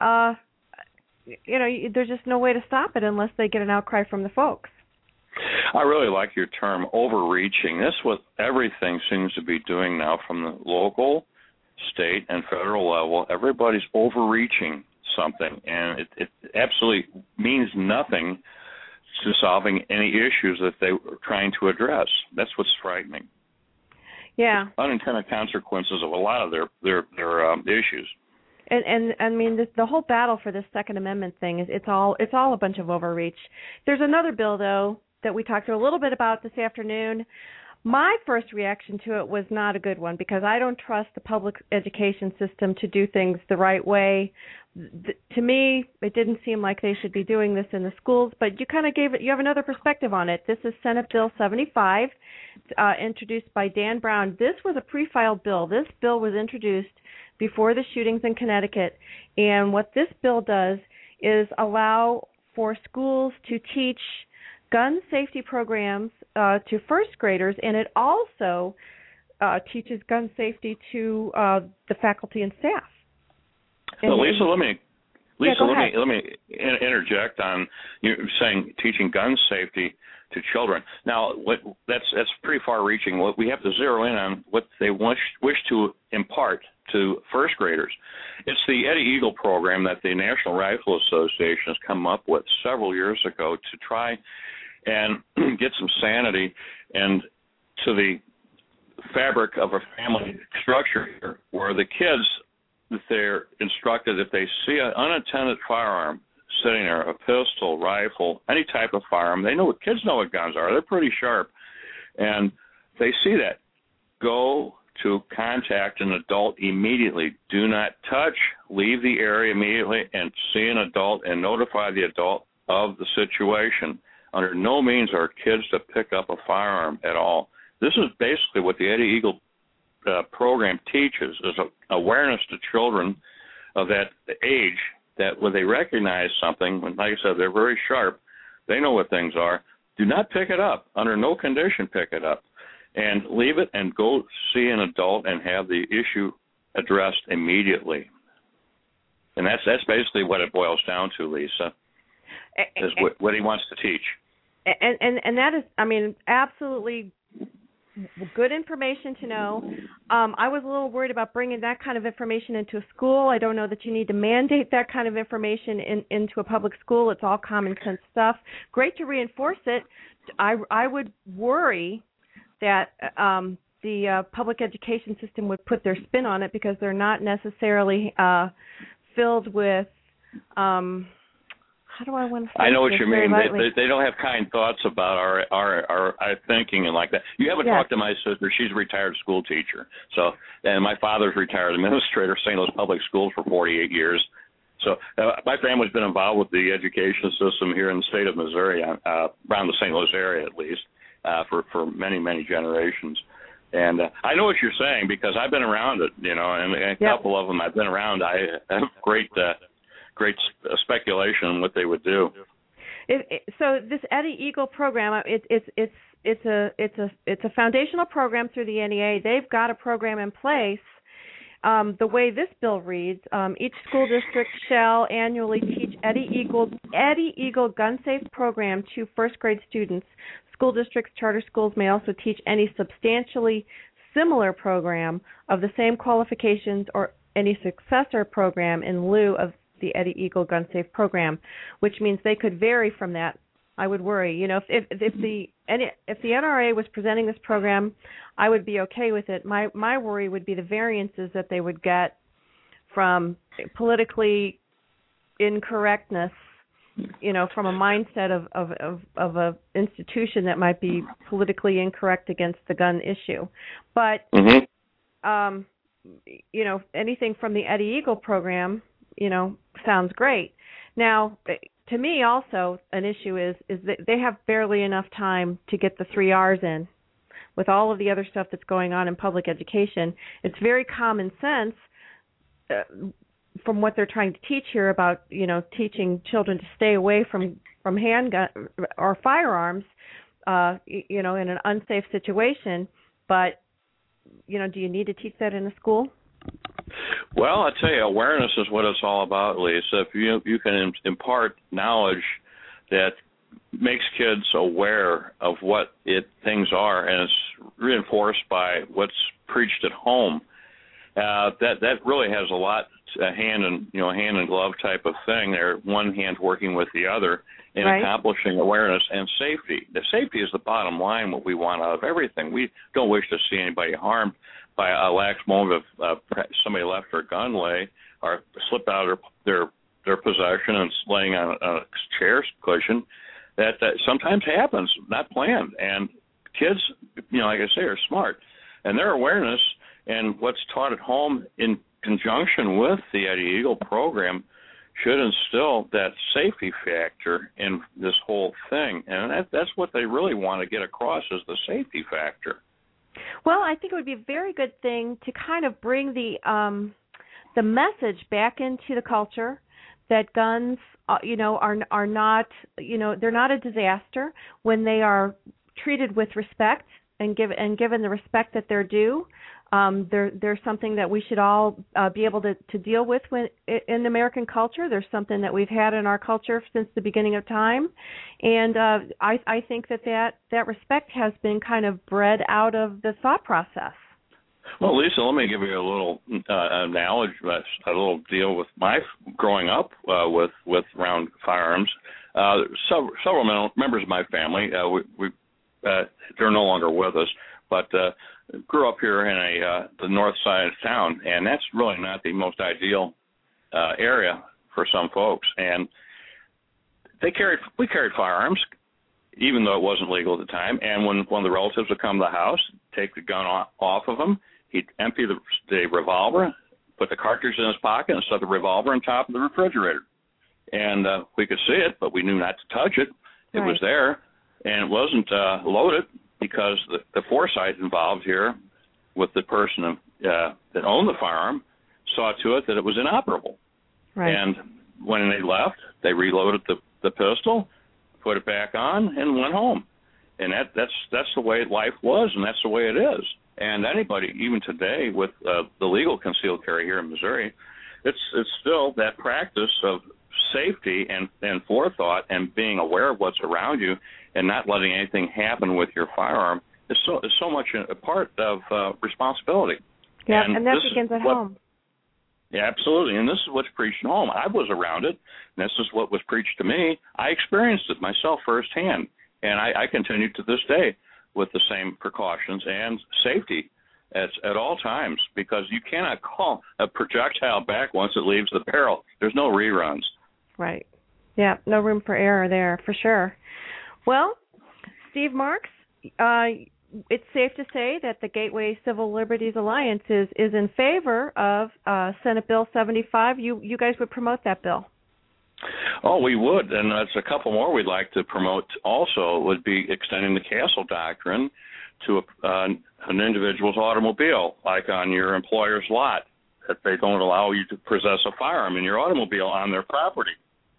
S4: there's just no way to stop it unless they get an outcry from the folks.
S11: I really like your term, overreaching. That's what everything seems to be doing now from the local, state, and federal level. Everybody's overreaching something, and it absolutely means nothing to solving any issues that they were trying to address. That's what's frightening.
S4: Yeah.
S11: Unintended consequences of a lot of their issues.
S4: And I mean, the whole battle for this Second Amendment thing it's all a bunch of overreach. There's another bill though that we talked a little bit about this afternoon. My first reaction to it was not a good one because I don't trust the public education system to do things the right way. To me, it didn't seem like they should be doing this in the schools, but you kind of you have another perspective on it. This is Senate Bill 75, introduced by Dan Brown. This was a pre-filed bill. This bill was introduced before the shootings in Connecticut, and what this bill does is allow for schools to teach gun safety programs to first graders, and it also teaches gun safety to the faculty and staff.
S11: So Lisa, let me interject on you saying teaching gun safety to children. Now, that's pretty far-reaching. What we have to zero in on what they wish to impart to first graders. It's the Eddie Eagle program that the National Rifle Association has come up with several years ago to try and get some sanity and to the fabric of a family structure here, where the kids, if they're instructed, if they see an unattended firearm sitting there, a pistol, rifle, any type of firearm, kids know what guns are. They're pretty sharp. And they see that. Go to contact an adult immediately. Do not touch. Leave the area immediately and see an adult and notify the adult of the situation. Under no means are kids to pick up a firearm at all. This is basically what the Eddie Eagle program teaches, is awareness to children of that age, that when they recognize something, when, like I said, they're very sharp, they know what things are, do not pick it up. Under no condition pick it up. And leave it and go see an adult and have the issue addressed immediately. And that's basically what it boils down to, Lisa, is what he wants to teach.
S4: And that is, I mean, absolutely good information to know. I was a little worried about bringing that kind of information into a school. I don't know that you need to mandate that kind of information into a public school. It's all common sense stuff. Great to reinforce it. I would worry that the public education system would put their spin on it because they're not necessarily filled with how do I want to say
S11: I know what you mean.
S4: They
S11: don't have kind thoughts about our thinking and like that. You haven't talked to my sister. She's a retired school teacher. And my father's retired administrator of St. Louis Public Schools for 48 years. So my family's been involved with the education system here in the state of Missouri, around the St. Louis area at least, for many, many generations. And I know what you're saying because I've been around it, and a couple of them I've been around. I have great speculation on what they would do.
S4: So this Eddie Eagle program, it's a foundational program through the NEA. They've got a program in place. The way this bill reads, each school district shall annually teach Eddie Eagle gun safe program to first grade students. School districts, charter schools may also teach any substantially similar program of the same qualifications or any successor program in lieu of the Eddie Eagle gun safe program, which means they could vary from that. I would worry. If the NRA was presenting this program, I would be okay with it. My worry would be the variances that they would get from politically incorrectness, from a mindset of a institution that might be politically incorrect against the gun issue. But anything from the Eddie Eagle program, sounds great. Now, to me, also an issue is that they have barely enough time to get the 3 R's in. With all of the other stuff that's going on in public education, it's very common sense from what they're trying to teach here about, teaching children to stay away from handgun or firearms, in an unsafe situation. But, do you need to teach that in a school?
S11: Well, I tell you, awareness is what it's all about, Lisa. If you can impart knowledge that makes kids aware of what things are, and it's reinforced by what's preached at home, that really has a lot hand and glove type of thing. There, one hand working with the other in accomplishing awareness and safety. The safety is the bottom line. What we want out of everything. We don't wish to see anybody harmed by a lax motive of somebody left their gun lay or slip out of their possession and it's laying on a chair cushion. That sometimes happens, not planned. And kids, like I say, are smart. And their awareness and what's taught at home in conjunction with the Eddie Eagle program should instill that safety factor in this whole thing. And that's what they really want to get across is the safety factor.
S4: Well, I think it would be a very good thing to kind of bring the message back into the culture that guns, are not, they're not a disaster when they are treated with respect and given the respect that they're due. There's something that we should all be able to deal with in American culture. There's something that we've had in our culture since the beginning of time, and I think that respect has been kind of bred out of the thought process.
S11: Well, Lisa, let me give you a little analogy, a little deal with my growing up with around firearms. Several members of my family, they're no longer with us, but grew up here in the north side of town, and that's really not the most ideal area for some folks. And we carried firearms, even though it wasn't legal at the time. And when one of the relatives would come to the house, take the gun off of him, he'd empty the revolver, put the cartridge in his pocket, and set the revolver on top of the refrigerator. And we could see it, but we knew not to touch it. It was there, and it wasn't loaded, because the foresight involved here with the person that owned the firearm saw to it that it was inoperable. Right. And when they left, they reloaded the pistol, put it back on, and went home. And that's the way life was, and that's the way it is. And anybody, even today, with the legal concealed carry here in Missouri, it's still that practice of safety and forethought and being aware of what's around you and not letting anything happen with your firearm is so much a part of responsibility.
S4: Yeah, and that begins at home.
S11: Yeah, absolutely. And this is what's preached at home. I was around it, and this is what was preached to me. I experienced it myself firsthand, and I continue to this day with the same precautions and safety at all times, because you cannot call a projectile back once it leaves the barrel. There's no reruns.
S4: Right. Yeah, no room for error there, for sure. Well, Steve Marks, it's safe to say that the Gateway Civil Liberties Alliance is in favor of Senate Bill 75. You guys would promote that bill?
S11: Oh, we would, and that's a couple more we'd like to promote. Also, would be extending the Castle Doctrine to an individual's automobile, like on your employer's lot, that they don't allow you to possess a firearm in your automobile on their property.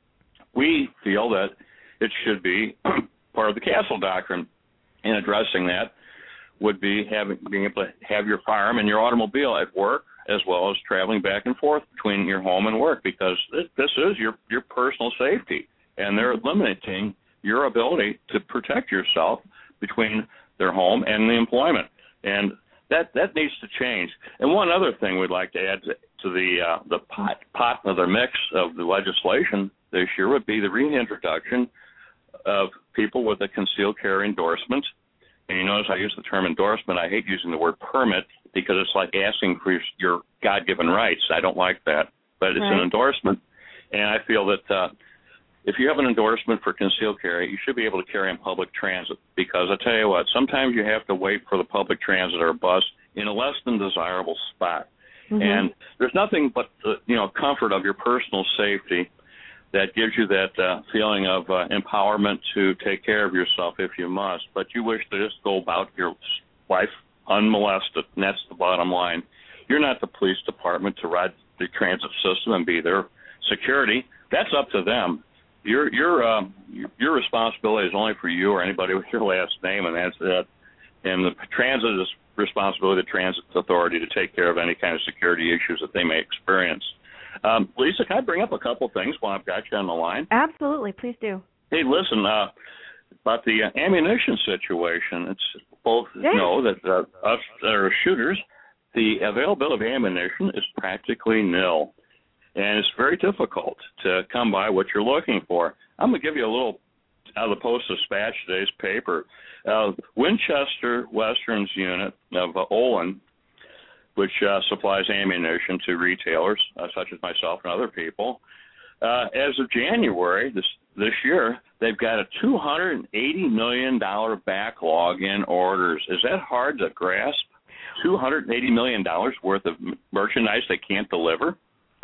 S11: We feel that it should be part of the Castle Doctrine. In addressing that would be being able to have your firearm in your automobile at work, as well as traveling back and forth between your home and work, because this is your personal safety, and they're limiting your ability to protect yourself between their home and the employment, and that needs to change. And one other thing we'd like to add to the pot of the mix of the legislation this year would be the reintroduction of people with a concealed carry endorsement. And you notice I use the term endorsement. I hate using the word permit because it's like asking for your God-given rights. I don't like that. But it's an endorsement. And I feel that if you have an endorsement for concealed carry, you should be able to carry in public transit. Because I tell you what, sometimes you have to wait for the public transit or bus in a less than desirable spot. Mm-hmm. And there's nothing but the comfort of your personal safety that gives you that feeling of empowerment to take care of yourself if you must. But you wish to just go about your life unmolested, and that's the bottom line. You're not the police department to ride the transit system and be their security. That's up to them. Your responsibility is only for you or anybody with your last name, and that's it. And the transit is responsibility of the transit authority to take care of any kind of security issues that they may experience. Lisa, can I bring up a couple things while I've got you on the line?
S4: Absolutely, please do.
S11: Hey, listen, about the ammunition situation, it's both know that us that are shooters, the availability of ammunition is practically nil, and it's very difficult to come by what you're looking for. I'm going to give you a little out of the Post-Dispatch, today's paper. Winchester Western's unit of Olin, which supplies ammunition to retailers such as myself and other people. As of January this year, they've got a $280 million backlog in orders. Is that hard to grasp? $280 million worth of merchandise they can't deliver?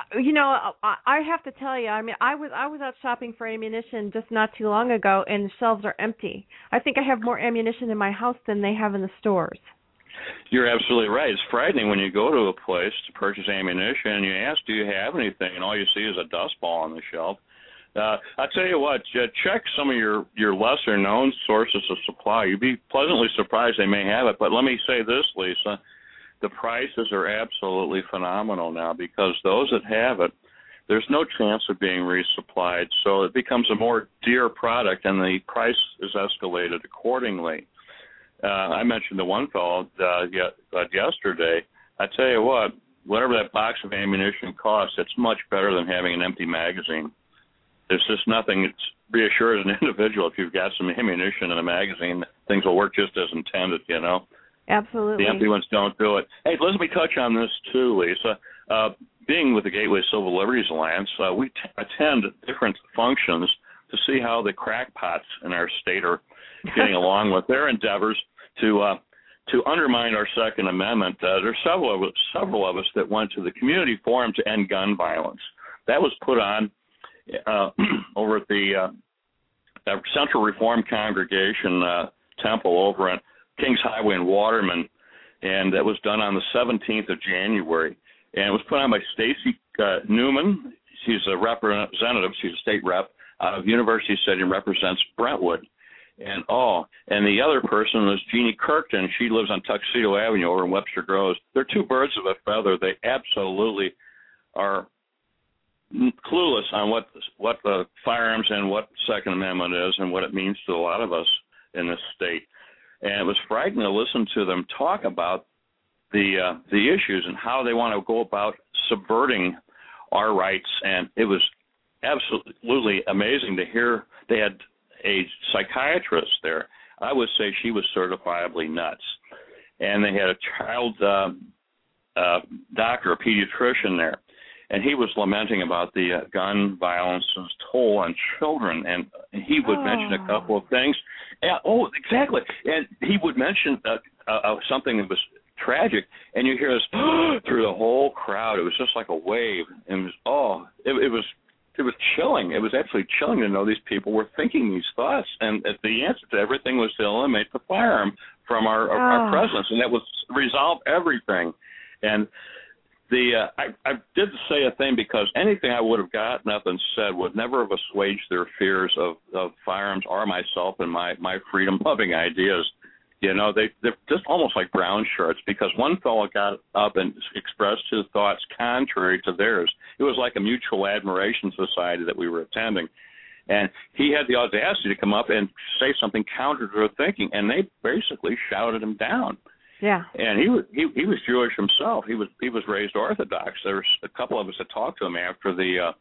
S4: I have to tell you, I mean, I was out shopping for ammunition just not too long ago, and the shelves are empty. I think I have more ammunition in my house than they have in the stores.
S11: You're absolutely right. It's frightening when you go to a place to purchase ammunition and you ask, do you have anything, and all you see is a dust ball on the shelf. I'll tell you what, check some of your lesser-known sources of supply. You'd be pleasantly surprised they may have it. But let me say this, Lisa, the prices are absolutely phenomenal now because those that have it, there's no chance of being resupplied. So it becomes a more dear product, and the price is escalated accordingly. I mentioned the one fellow yesterday. I tell you what, whatever that box of ammunition costs, it's much better than having an empty magazine. There's just nothing that reassures an individual if you've got some ammunition in a magazine, things will work just as intended,
S4: Absolutely.
S11: The empty ones don't do it. Hey, let me touch on this too, Lisa. Being with the Gateway Civil Liberties Alliance, we attend different functions to see how the crackpots in our state are getting along with their endeavors to undermine our Second Amendment. There's several of us that went to the Community Forum to End Gun Violence. That was put on over at the Central Reform Congregation Temple over at Kings Highway in Waterman, and that was done on the 17th of January. And it was put on by Stacy Newman. She's a representative. She's a state rep out of University City and represents Brentwood. And the other person was Jeannie Kirkton. She lives on Tuxedo Avenue over in Webster Groves. They're two birds of a feather. They absolutely are clueless on what the firearms and what Second Amendment is and what it means to a lot of us in this state. And it was frightening to listen to them talk about the issues and how they want to go about subverting our rights. And it was absolutely amazing to hear they had a psychiatrist there. I would say she was certifiably nuts. And they had a child doctor, a pediatrician there. and he was lamenting about the gun violence's toll on children, and he would mention a couple of things. Exactly. And he would mention something that was tragic, and you hear this through the whole crowd. It was just like a wave, and it was chilling. It was absolutely chilling to know these people were thinking these thoughts, and the answer to everything was to eliminate the firearm from our presence, and that would resolve everything. And I did say a thing because anything I would have gotten up and said would never have assuaged their fears of firearms or myself and my freedom-loving ideas. You know, they're just almost like brown shirts, because one fellow got up and expressed his thoughts contrary to theirs. It was like a mutual admiration society that we were attending. And he had the audacity to come up and say something counter to their thinking, and they basically shouted him down.
S4: Yeah.
S11: And he was Jewish himself. He was raised Orthodox. There was a couple of us that talked to him after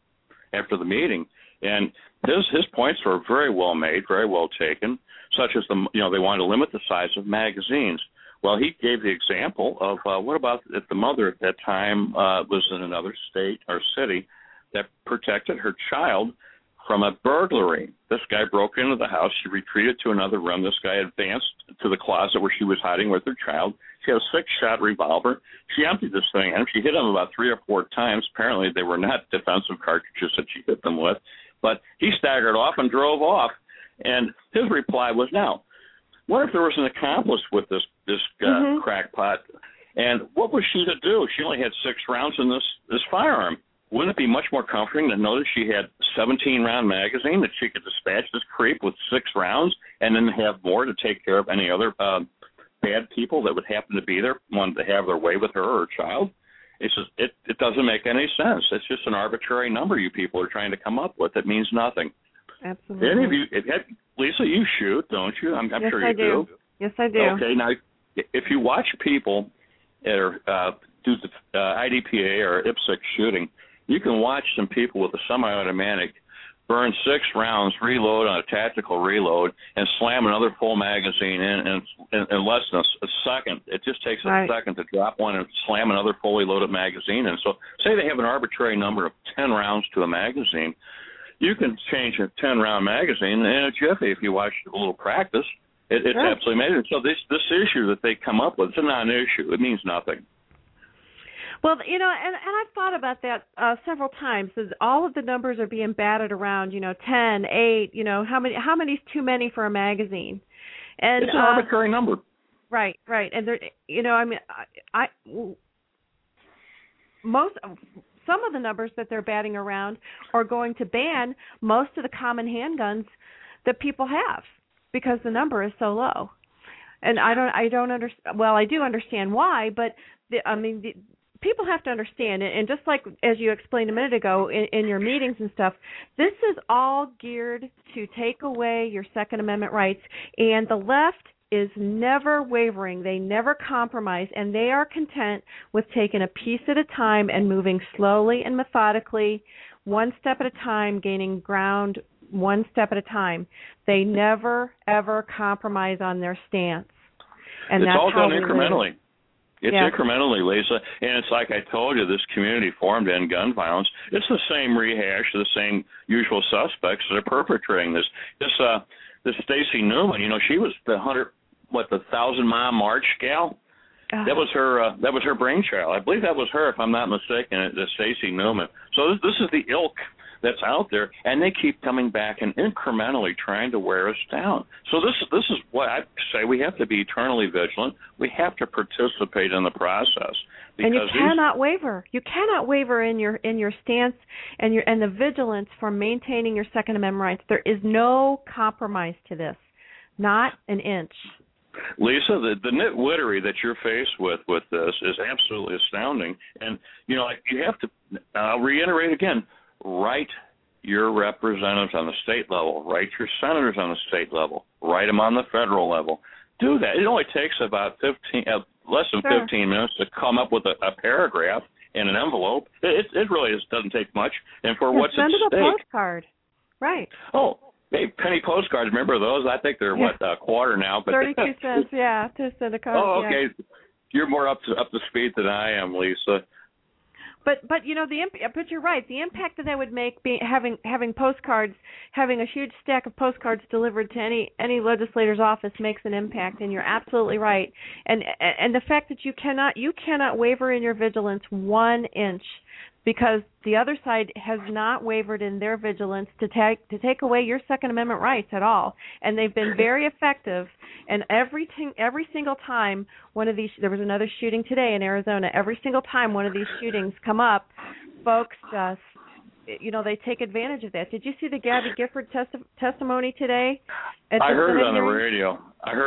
S11: the meeting, and his points were very well made, very well taken, such as they wanted to limit the size of magazines. Well, he gave the example of what about if the mother at that time was in another state or city that protected her child from a burglary. This guy broke into the house. She retreated to another room. This guy advanced to the closet where she was hiding with her child. She had a 6-shot revolver. She emptied this thing, and she hit him about 3 or 4 times. Apparently, they were not defensive cartridges that she hit them with. But he staggered off and drove off. And his reply was, now, what if there was an accomplice with this crackpot? And what was she to do? She only had 6 rounds in this firearm. Wouldn't it be much more comforting to know that she had a 17-round magazine, that she could dispatch this creep with 6 rounds and then have more to take care of any other bad people that would happen to be there, wanted to have their way with her or her child? It's just, it doesn't make any sense. It's just an arbitrary number you people are trying to come up with. It means nothing.
S4: Absolutely.
S11: Any of you, Lisa, you shoot, don't you? I'm
S4: yes,
S11: sure you
S4: do. Yes, I do.
S11: Okay, now, if you watch people that do the IDPA or IPSC shooting, you can watch some people with a semi-automatic burn 6 rounds, reload on a tactical reload, and slam another full magazine in less than a second. It just takes a second to drop one and slam another fully loaded magazine in. So say they have an arbitrary number of 10 rounds to a magazine. You can change a 10-round magazine in a jiffy if you watch a little practice. It's absolutely amazing. So this issue that they come up with, it's a non-issue. It means nothing.
S4: Well, and I've thought about that several times. All of the numbers are being batted around, 10, 8, how many is too many for a magazine? And
S11: it's an arbitrary number.
S4: Right. And there, some of the numbers that they're batting around are going to ban most of the common handguns that people have because the number is so low. And I don't understand. Well, I do understand why, but people have to understand, and just like as you explained a minute ago in your meetings and stuff, this is all geared to take away your Second Amendment rights, and the left is never wavering. They never compromise, and they are content with taking a piece at a time and moving slowly and methodically, one step at a time, gaining ground one step at a time. They never, ever compromise on their stance. And
S11: it's
S4: that's
S11: all
S4: how
S11: done incrementally. It's
S4: yeah.
S11: incrementally, Lisa, and it's like I told you, this community formed to end gun violence. It's the same rehash of the same usual suspects that are perpetrating this. This Stacy Newman, she was the 1,000-mile march gal. That was her brainchild. I believe that was her, if I'm not mistaken, the Stacy Newman. So this is the ilk that's out there, and they keep coming back and incrementally trying to wear us down. So this is what I say: we have to be eternally vigilant. We have to participate in the process.
S4: And you cannot waver. You cannot waver in your stance and the vigilance for maintaining your Second Amendment rights. There is no compromise to this, not an inch.
S11: Lisa, the nitwittery that you're faced with this is absolutely astounding. And you have to. I'll reiterate again. Write your representatives on the state level. Write your senators on the state level. Write them on the federal level. Do that. It only takes about less than 15 minutes to come up with a paragraph in an envelope. It really doesn't take much. And for what's at stake.
S4: Send them a postcard. Right.
S11: Oh, hey, penny postcards. Remember those? I think they're a quarter now. But
S4: 32 cents. Yeah, to send a card.
S11: Oh, okay. Yeah. You're more up to speed than I am, Lisa.
S4: But but you're right. The impact that would make having postcards, having a huge stack of postcards delivered to any legislator's office makes an impact, and you're absolutely right. And the fact that you cannot waver in your vigilance 1 inch, because the other side has not wavered in their vigilance to take away your Second Amendment rights at all, and they've been very effective. And every single time there was another shooting today in Arizona. Every single time one of these shootings come up, folks just they take advantage of that. Did you see the Gabby Gifford testimony today?
S11: I heard it on the radio.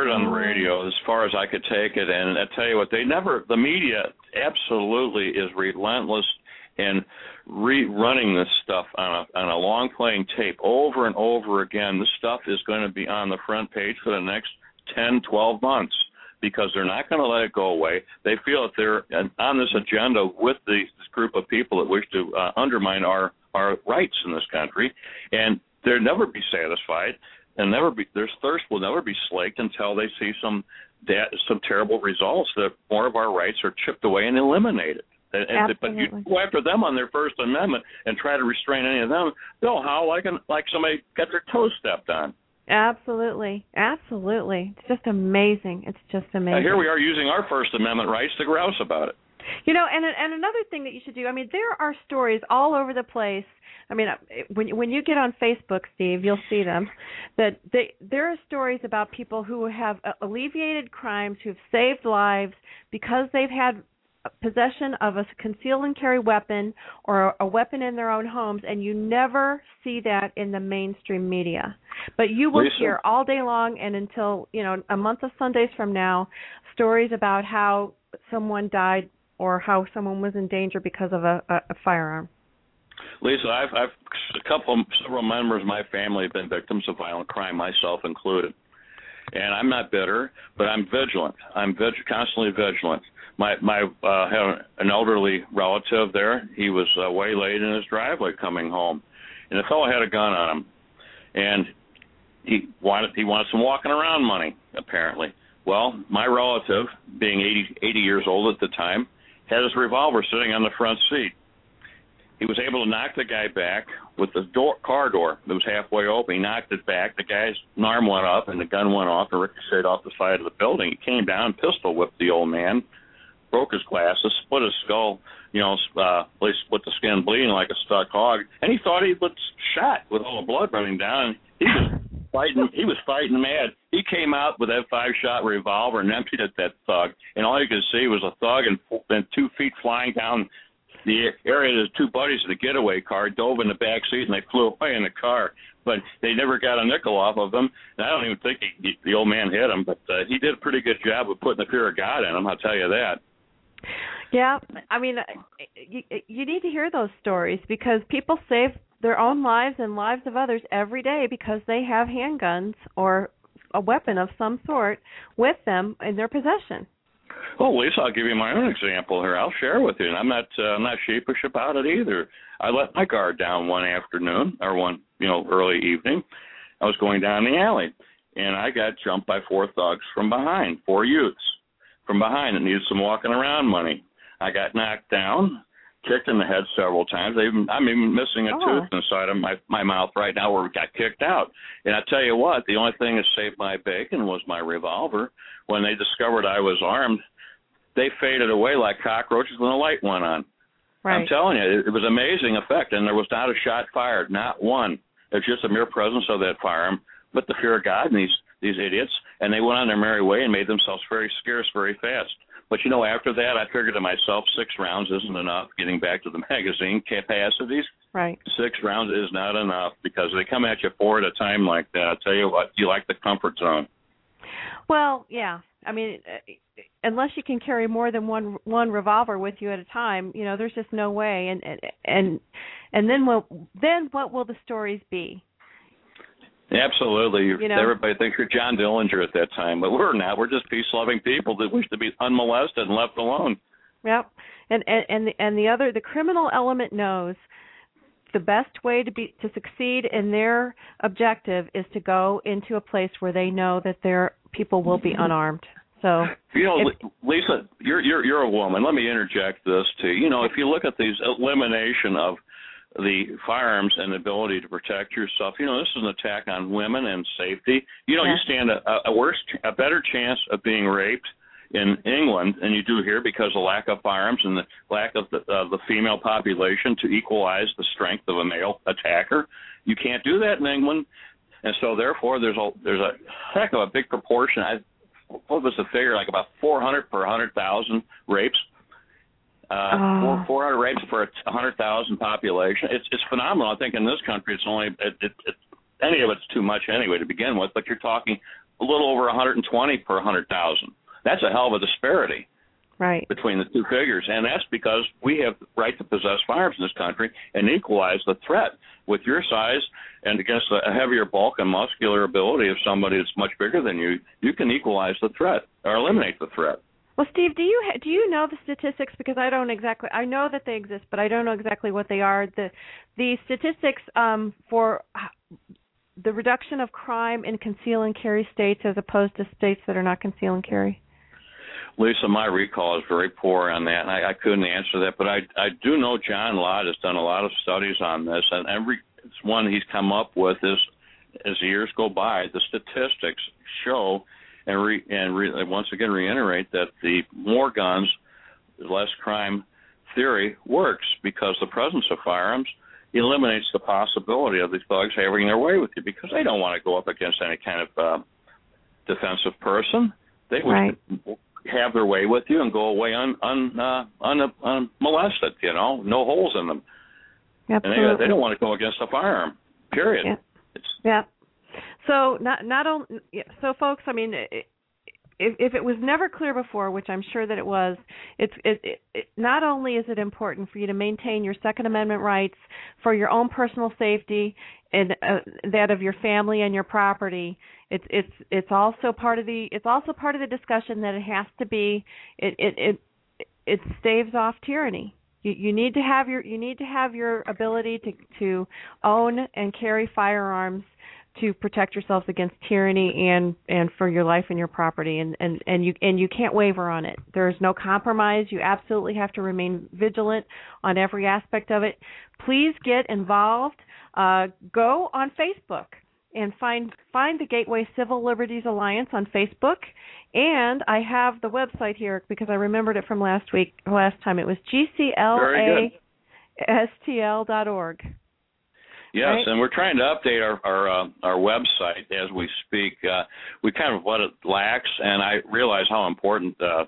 S11: As far as I could take it, and I tell you what, the media absolutely is relentless in rerunning this stuff on a long playing tape over and over again. This stuff is going to be on the front page for the next 10, 12 months because they're not going to let it go away. They feel that they're on this agenda with this group of people that wish to undermine our rights in this country, and they'll never be satisfied, and their thirst will never be slaked until they see some terrible results that more of our rights are chipped away and eliminated. But you go after them on their First Amendment and try to restrain any of them, they'll howl like somebody got their toes stepped on.
S4: Absolutely. It's just amazing.
S11: Here we are using our First Amendment rights to grouse about it.
S4: And another thing that you should do, there are stories all over the place. When you get on Facebook, Steve, you'll see them. There are stories about people who have alleviated crimes, who have saved lives because they've had possession of a conceal and carry weapon or a weapon in their own homes, and you never see that in the mainstream media. But you will hear all day long and until a month of Sundays from now stories about how someone died or how someone was in danger because of a firearm.
S11: Lisa, I've several members of my family have been victims of violent crime, myself included. And I'm not bitter, but I'm vigilant. I'm constantly vigilant. My had an elderly relative there. He was waylaid in his driveway coming home, and the fellow had a gun on him, and he wanted some walking around money apparently. Well, my relative, being 80 years old at the time, had his revolver sitting on the front seat. He was able to knock the guy back with the car door that was halfway open. He knocked it back. The guy's arm went up, and the gun went off and ricocheted off the side of the building. He came down, pistol whipped the old man, broke his glasses, split his skull, at least split the skin bleeding like a stuck hog, and he thought he was shot with all the blood running down. He was fighting mad. He came out with that 5-shot revolver and emptied at that thug, and all you could see was a thug and 2 feet flying down the area. His 2 buddies in the getaway car dove in the back seat, and they flew away in the car. But they never got a nickel off of them. And I don't even think the old man hit him, but he did a pretty good job of putting the fear of God in him, I'll tell you that.
S4: Yeah, you need to hear those stories because people save their own lives and lives of others every day because they have handguns or a weapon of some sort with them in their possession.
S11: Well, Lisa, I'll give you my own example here. I'll share with you, and I'm not sheepish about it either. I let my guard down one afternoon or one early evening. I was going down the alley, and I got jumped by 4 thugs from behind, 4 youths from behind that needed some walking around money. I got knocked down, kicked in the head several times. I'm even missing a tooth inside of my mouth right now where it got kicked out. And I tell you what, the only thing that saved my bacon was my revolver. When they discovered I was armed, they faded away like cockroaches when the light went on. Right. I'm telling you, it was an amazing effect, and there was not a shot fired, not one. It was just a mere presence of that firearm, but the fear of God in these idiots, and they went on their merry way and made themselves very scarce very fast. But, after that, I figured to myself 6 rounds isn't enough, getting back to the magazine capacities.
S4: Right.
S11: 6 rounds is not enough because they come at you 4 at a time like that. I'll tell you what, you like the comfort zone.
S4: Well, yeah. Unless you can carry more than one revolver with you at a time, there's just no way. And then what will the stories be?
S11: Absolutely. Everybody thinks you're John Dillinger at that time, but we're not. We're just peace-loving people that wish to be unmolested and left alone. Yep.
S4: And the criminal element knows the best way to succeed in their objective is to go into a place where they know that their people will be unarmed. So,
S11: Lisa, you're a woman. Let me interject this too. If you look at these elimination of the firearms and the ability to protect yourself, this is an attack on women and safety. You stand a better chance of being raped in England than you do here because of lack of firearms and the lack of the female population to equalize the strength of a male attacker. You can't do that in England, and so therefore there's a heck of a big proportion. What was the figure? Like about 400 per 100,000 rapes. 400 rapes per 100,000 population. It's phenomenal. I think in this country it's only any of it's too much anyway to begin with. But you're talking a little over 120 per 100,000. That's a hell of a disparity,
S4: right, between
S11: the two figures, and that's because we have the right to possess firearms in this country and equalize the threat. With your size and against a heavier bulk and muscular ability of somebody that's much bigger than you, you can equalize the threat or eliminate the threat.
S4: Well, Steve, do you know the statistics? Because I don't exactly. I know that they exist, but I don't know exactly what they are. The statistics for the reduction of crime in conceal and carry states as opposed to states that are not conceal and carry.
S11: Lisa, my recall is very poor on that, and I couldn't answer that. But I do know John Lott has done a lot of studies on this, and every one he's come up with is, as years go by, the statistics show and once again reiterate that the more guns, less crime theory works because the presence of firearms eliminates the possibility of these thugs having their way with you because they don't want to go up against any kind of defensive person. They would have their way with you and go away unmolested, no holes in them.
S4: Absolutely.
S11: And they don't want to go against a firearm, period.
S4: Yeah. So not only, so folks, I mean, if it was never clear before, which I'm sure that it was, it not only is it important for you to maintain your Second Amendment rights for your own personal safety and that of your family and your property, it's also part of the discussion that it has to be it staves off tyranny. You need to have your ability to own and carry firearms to protect yourselves against tyranny and for your life and your property, and you can't waver on it. There is no compromise. You absolutely have to remain vigilant on every aspect of it. Please get involved. Go on Facebook and find the Gateway Civil Liberties Alliance on Facebook. And I have the website here because I remembered it from last time. It was GCLASTL.org.
S11: Yes, right? And we're trying to update our website as we speak. We kind of let it lax, and I realize how important the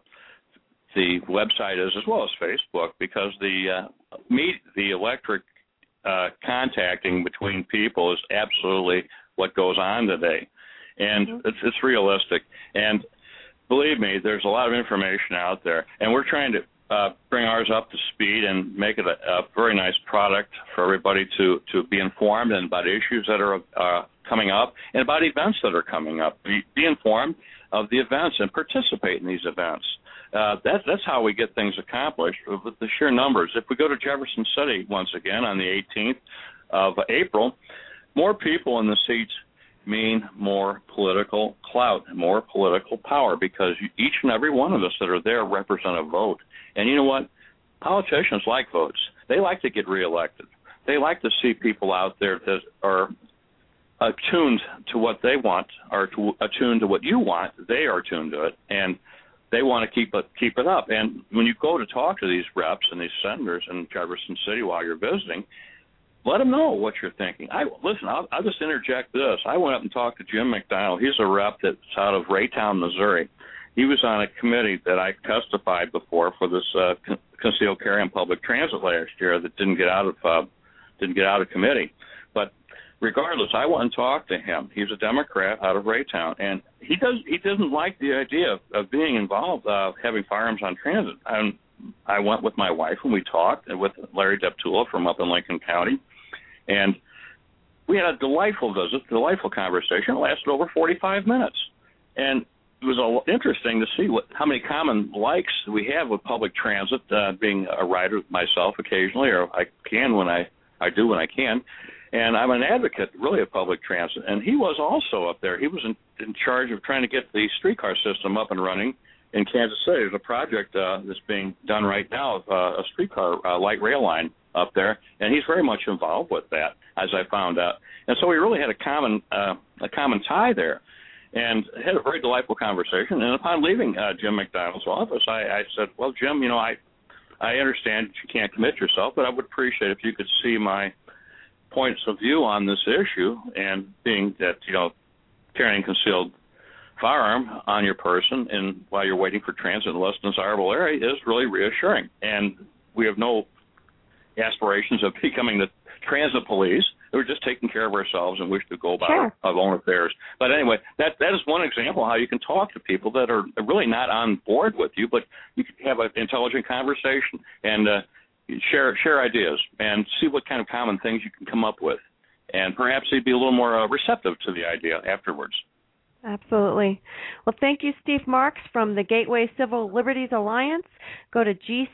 S11: website is, as well as Facebook, because the electric contacting between people is absolutely what goes on today, and it's realistic. And believe me, there's a lot of information out there, and we're trying to bring ours up to speed and make it a very nice product for everybody to be informed and about issues that are coming up and about events that are coming up. Be informed of the events and participate in these events. That's how we get things accomplished with the sheer numbers. If we go to Jefferson City once again on the 18th of April, more people in the seats mean more political clout, more political power, because each and every one of us that are there represent a vote. And you know what? Politicians like votes. They like to get reelected. They like to see people out there that are attuned to what they want, or attuned to what you want. They are attuned to it, and they want to keep it up. And when you go to talk to these reps and these senators in Jefferson City while you're visiting, let them know what you're thinking. I'll just interject this. I went up and talked to Jim McDonald. He's a rep that's out of Raytown, Missouri. He was on a committee that I testified before for this concealed carry on public transit last year that didn't get out of committee. But regardless, I went and talked to him. He's a Democrat out of Raytown, and he doesn't like the idea of being involved, having firearms on transit. I went with my wife and we talked, and with Larry Deptula from up in Lincoln County, and we had a delightful visit, delightful conversation. It lasted over 45 minutes, and it was interesting to see how many common likes we have with public transit, being a rider myself occasionally, or I can when I do when I can. And I'm an advocate, really, of public transit. And he was also up there. He was in charge of trying to get the streetcar system up and running in Kansas City. There's a project that's being done right now, a streetcar light rail line up there, and he's very much involved with that, as I found out. And so we really had a common tie there, and had a very delightful conversation. And upon leaving Jim McDonald's office, I said, well, Jim, I understand that you can't commit yourself, but I would appreciate if you could see my points of view on this issue, and being that, carrying a concealed firearm on your person and while you're waiting for transit in a less desirable area is really reassuring. And we have no aspirations of becoming the transit police. We're just taking care of ourselves and wish to go about our own affairs. But anyway, that is one example how you can talk to people that are really not on board with you, but you can have an intelligent conversation and share ideas and see what kind of common things you can come up with. And perhaps they'd be a little more receptive to the idea afterwards.
S4: Absolutely. Well, thank you, Steve Marks from the Gateway Civil Liberties Alliance. Go to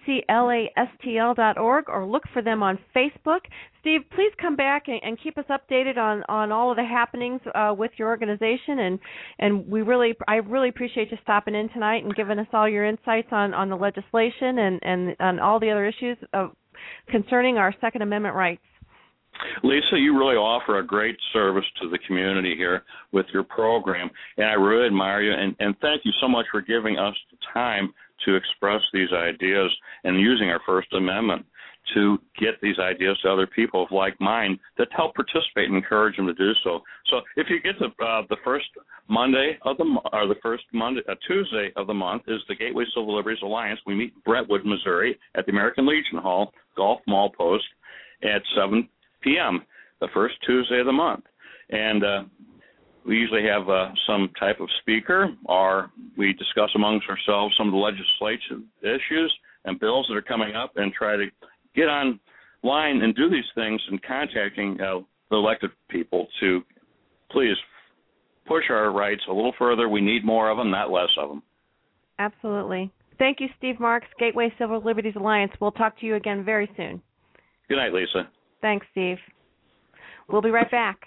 S4: gclastl.org or look for them on Facebook. Steve, please come back and keep us updated on all of the happenings with your organization. And I really appreciate you stopping in tonight and giving us all your insights on the legislation and on all the other issues concerning our Second Amendment rights.
S11: Lisa, you really offer a great service to the community here with your program, and I really admire you, and thank you so much for giving us the time to express these ideas and using our First Amendment to get these ideas to other people of like mind that help participate and encourage them to do so. So if you get the first Monday of Tuesday of the month is the Gateway Civil Liberties Alliance. We meet in Brentwood, Missouri at the American Legion Hall, Golf Mall Post at 7 p.m., the first Tuesday of the month. And we usually have some type of speaker, or we discuss amongst ourselves some of the legislation issues and bills that are coming up and try to get online and do these things and contacting the elected people to please push our rights a little further. We need more of them, not less of them.
S4: Absolutely. Thank you, Steve Marks, Gateway Civil Liberties Alliance. We'll talk to you again very soon.
S11: Good night, Lisa.
S4: Thanks, Steve. We'll be right back.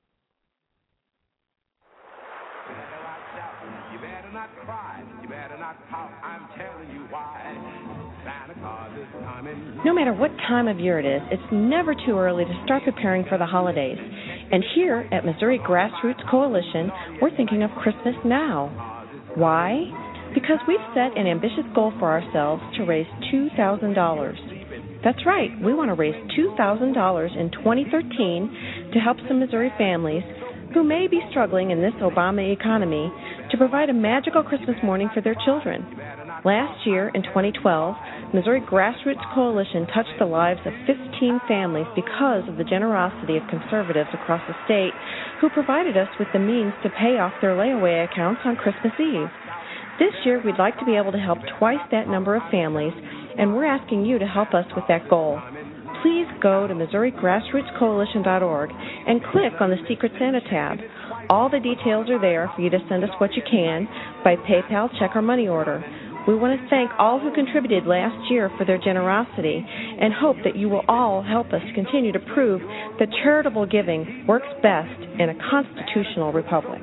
S9: You better not cry. You better not pout. I'm telling you why. Santa Claus is coming.
S10: No matter what time of year it is, it's never too early to start preparing for the holidays. And here at Missouri Grassroots Coalition, we're thinking of Christmas now. Why? Because we've set an ambitious goal for ourselves to raise $2,000. That's right, we want to raise $2,000 in 2013 to help some Missouri families who may be struggling in this Obama economy to provide a magical Christmas morning for their children. Last year, in 2012, Missouri Grassroots Coalition touched the lives of 15 families because of the generosity of conservatives across the state who provided us with the means to pay off their layaway accounts on Christmas Eve. This year, we'd like to be able to help twice that number of families, and we're asking you to help us with that goal. Please go to MissouriGrassrootsCoalition.org and click on the Secret Santa tab. All the details are there for you to send us what you can by PayPal, check, or money order. We want to thank all who contributed last year for their generosity and hope that you will all help us continue to prove that charitable giving works best in a constitutional republic.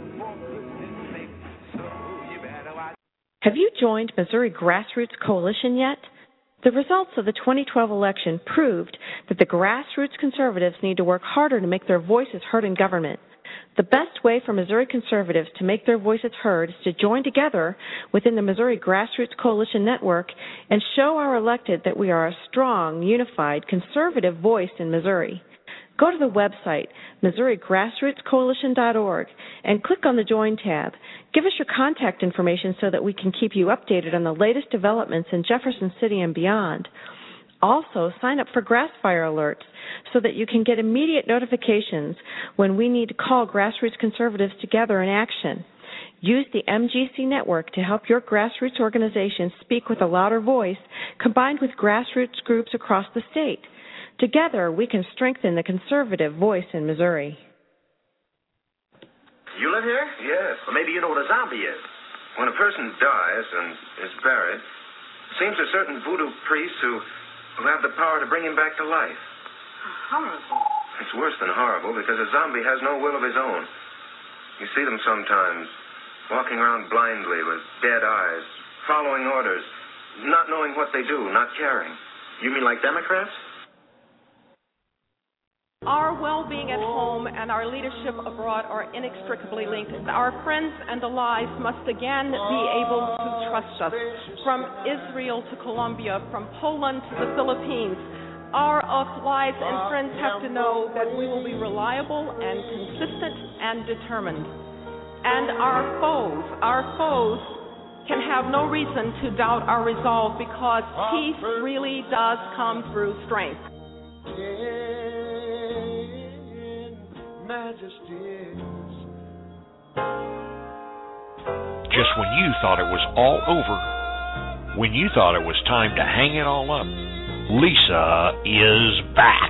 S10: Have you joined Missouri Grassroots Coalition yet? The results of the 2012 election proved that the grassroots conservatives need to work harder to make their voices heard in government. The best way for Missouri conservatives to make their voices heard is to join together within the Missouri Grassroots Coalition Network and show our elected that we are a strong, unified, conservative voice in Missouri. Go to the website, MissouriGrassrootsCoalition.org, and click on the Join tab. Give us your contact information so that we can keep you updated on the latest developments in Jefferson City and beyond. Also, sign up for Grassfire alerts so that you can get immediate notifications when we need to call grassroots conservatives together in action. Use the MGC network to help your grassroots organization speak with a louder voice, combined with grassroots groups across the state. Together, we can strengthen the conservative voice in Missouri.
S12: You live here?
S13: Yes.
S12: Or maybe you know what a zombie is.
S13: When a person dies and is buried, it seems certain voodoo priests who have the power to bring him back to life.
S12: Horrible.
S13: It's worse than horrible because a zombie has no will of his own. You see them sometimes, walking around blindly with dead eyes, following orders, not knowing what they do, not caring. You mean like Democrats?
S12: Our well-being at home and our leadership abroad are inextricably linked. Our friends and allies must again be able to trust us. From Israel to Colombia, from Poland to the Philippines, our allies and friends have to know that we will be reliable and consistent and determined. And our foes can have no reason to doubt our resolve because peace really does come through strength.
S3: Just when you thought it was all over, when you thought it was time to hang it all up, Lisa is back.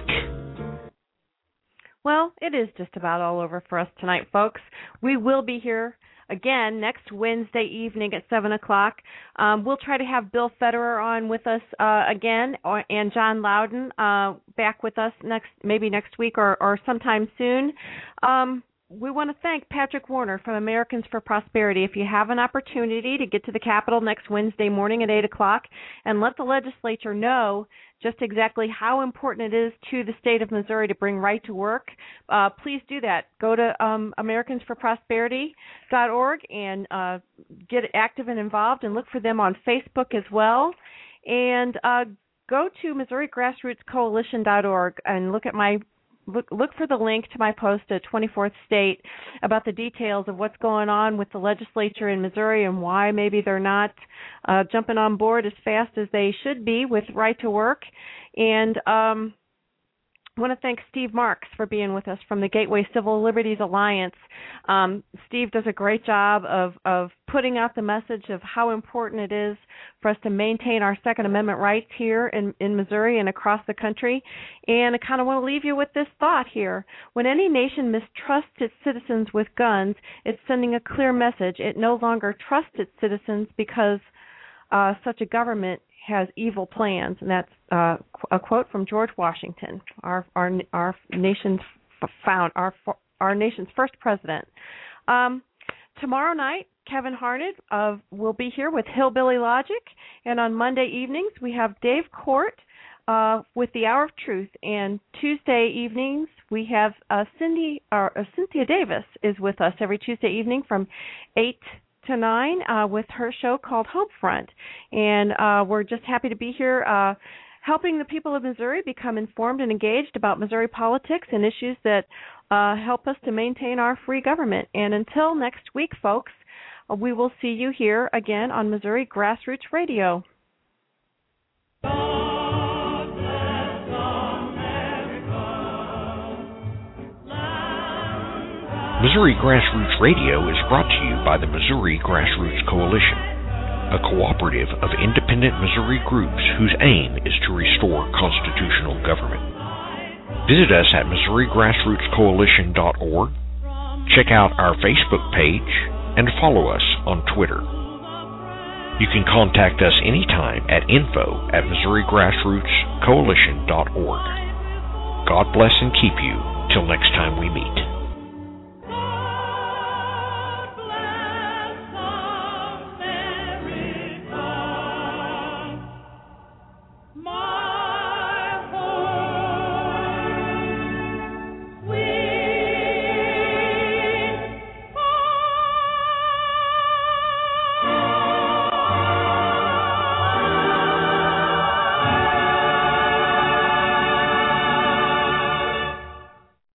S4: Well, it is just about all over for us tonight, folks. We will be here again next Wednesday evening at 7 o'clock. We'll try to have Bill Federer on with us again, and John Loudon back with us maybe next week or sometime soon. We want to thank Patrick Warner from Americans for Prosperity. If you have an opportunity to get to the Capitol next Wednesday morning at 8 o'clock and let the legislature know just exactly how important it is to the state of Missouri to bring right to work, please do that. Go to AmericansForProsperity.org and get active and involved, and look for them on Facebook as well. And go to MissouriGrassrootsCoalition.org and look for the link to my post at 24th State about the details of what's going on with the legislature in Missouri and why maybe they're not jumping on board as fast as they should be with right to work. And I want to thank Steve Marks for being with us from the Gateway Civil Liberties Alliance. Steve does a great job of putting out the message of how important it is for us to maintain our Second Amendment rights here in Missouri and across the country. And I kind of want to leave you with this thought here. When any nation mistrusts its citizens with guns, it's sending a clear message. It no longer trusts its citizens because such a government has evil plans, and that's a quote from George Washington, our nation's our nation's first president. Tomorrow night, Kevin Harned will be here with Hillbilly Logic, and on Monday evenings we have Dave Court with the Hour of Truth, and Tuesday evenings we have Cynthia Davis is with us every Tuesday evening from 8 to 9 with her show called Homefront. And we're just happy to be here helping the people of Missouri become informed and engaged about Missouri politics and issues that help us to maintain our free government. And until next week, folks, we will see you here again on Missouri Grassroots Radio.
S3: Missouri Grassroots Radio is brought to you by the Missouri Grassroots Coalition, a cooperative of independent Missouri groups whose aim is to restore constitutional government. Visit us at MissouriGrassrootsCoalition.org, check out our Facebook page, and follow us on Twitter. You can contact us anytime at info@MissouriGrassrootsCoalition.org. God bless and keep you till next time we meet.